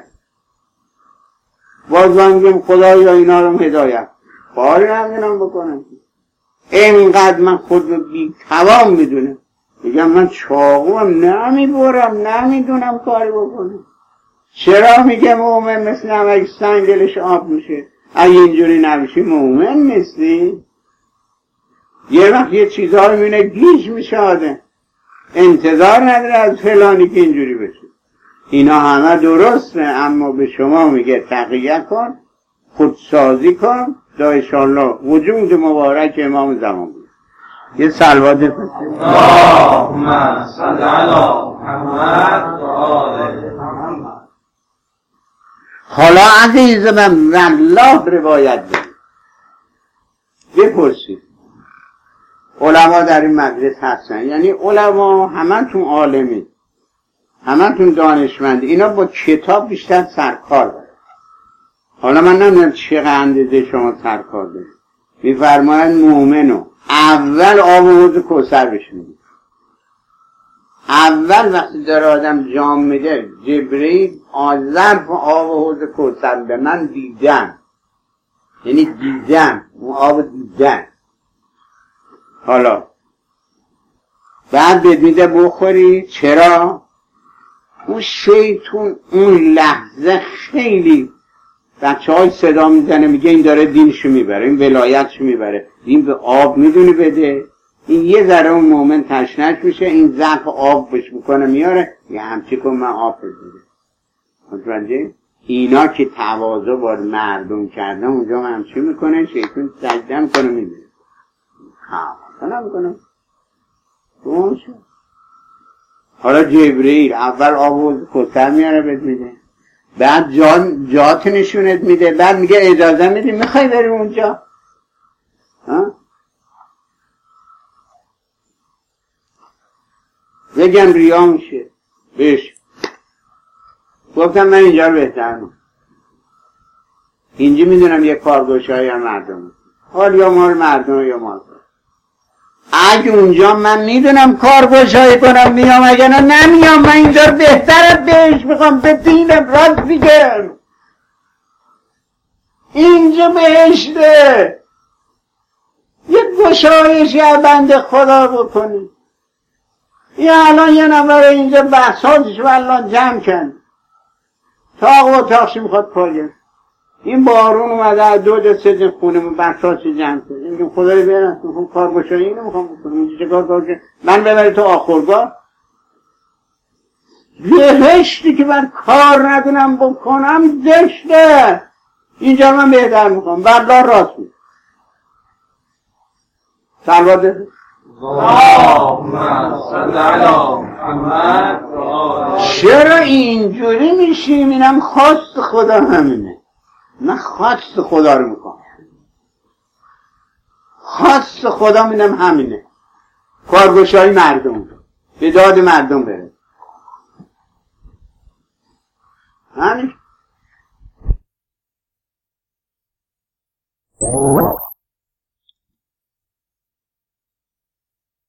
باز میگم خدایا اینا رو هدایت، کاری نمیدونم بکنم. اینقدر من خود رو بی توان میدونم، میگم من چاقوم نمیبرم، نمیدونم کاری بکنم. چرا؟ میگه مومن مثل نمک سنگلش آب میشه. اگه اینجوری نمیشی مومن نیستی. یه وقت یه چیزهایی میونه گیج میشه آدم، انتظار نداره از فلانی که اینجوری بشه. اینا همه درسته، اما به شما میگه تقیه کن، خودسازی کن تا انشاءالله وجود مبارک امام زمان بود. یه صلوات بفرستید. اللهم صل علی محمد و آل محمد. حالا عزیز من والله روایت داریم، بپرسید علما در این مجلس هستن، یعنی علما همتون عالمی، همتون دانشمند، اینا با کتاب بیشتر سرکار دارن. حالا من نمیدونم چقدر اندازه شما سرکار دارید. میفرمایند مومنو اول آب و حوض کوثر بشونید. اول وقتی داره آدم جام میده، جبرئیل ظرف آب و حوض کوثر به من دیدم، یعنی دیدم اون آب دیدن. حالا بعد میده بخوری. چرا؟ اون شیطون اون لحظه خیلی بچه های صدا میزنه، میگه این داره دینشو میبره، این ولایتشو میبره، این به آب میدونی بده. این یه ذره اون مومن تشنش میشه، این ظرف آب بش میکنه میاره، یه همچی کن من آب بده. متوجه؟ اینا که تواضع با مردم کردن اونجا همچی میکنه، شیطون سجده میکنه میبره. خواهد میکنه گون شد. حالا جبرئیل اول آب و کوثر میاره بهت میده، بعد جات نشونت میده، بعد میگه اجازه میدی میخوای بری اونجا. بگم ریا میشه بهش. گفتم من اینجا رو بهتر اینجا میدونم یه کارگوشایی هم مردم حال یا مال مردم یا مال اگه اونجا من میدونم کارگوشایی کنم میام، اگه نمیام من اینجا بهتره بهش میخوام به دینم راست بگم. اینجا بهشته یک گشایشی از بنده خدا بکنی. یا الان یه نفر اینجا بحثاتش و الان جمع کن تاق و تاقشی میخواد پاگه. این بارون اومده از 2 تا 3 تا خونه بحثاتش جمع کن. این خدا رو بیارن میخوام کار گشایی اینو میخوام بکنم. اینجا چه کار که من ببری تو آخرگاه بهشتی که من کار ندونم بکنم زشته. اینجا من بهتر میخوام بردار راست میکنم. سلوات چرا اینجوری میشیم؟ اینم خواست خدا همینه. من خواست خدا رو میکنم. خواست خدا اینم همینه. کارگوشای مردم به داد مردم بره همین.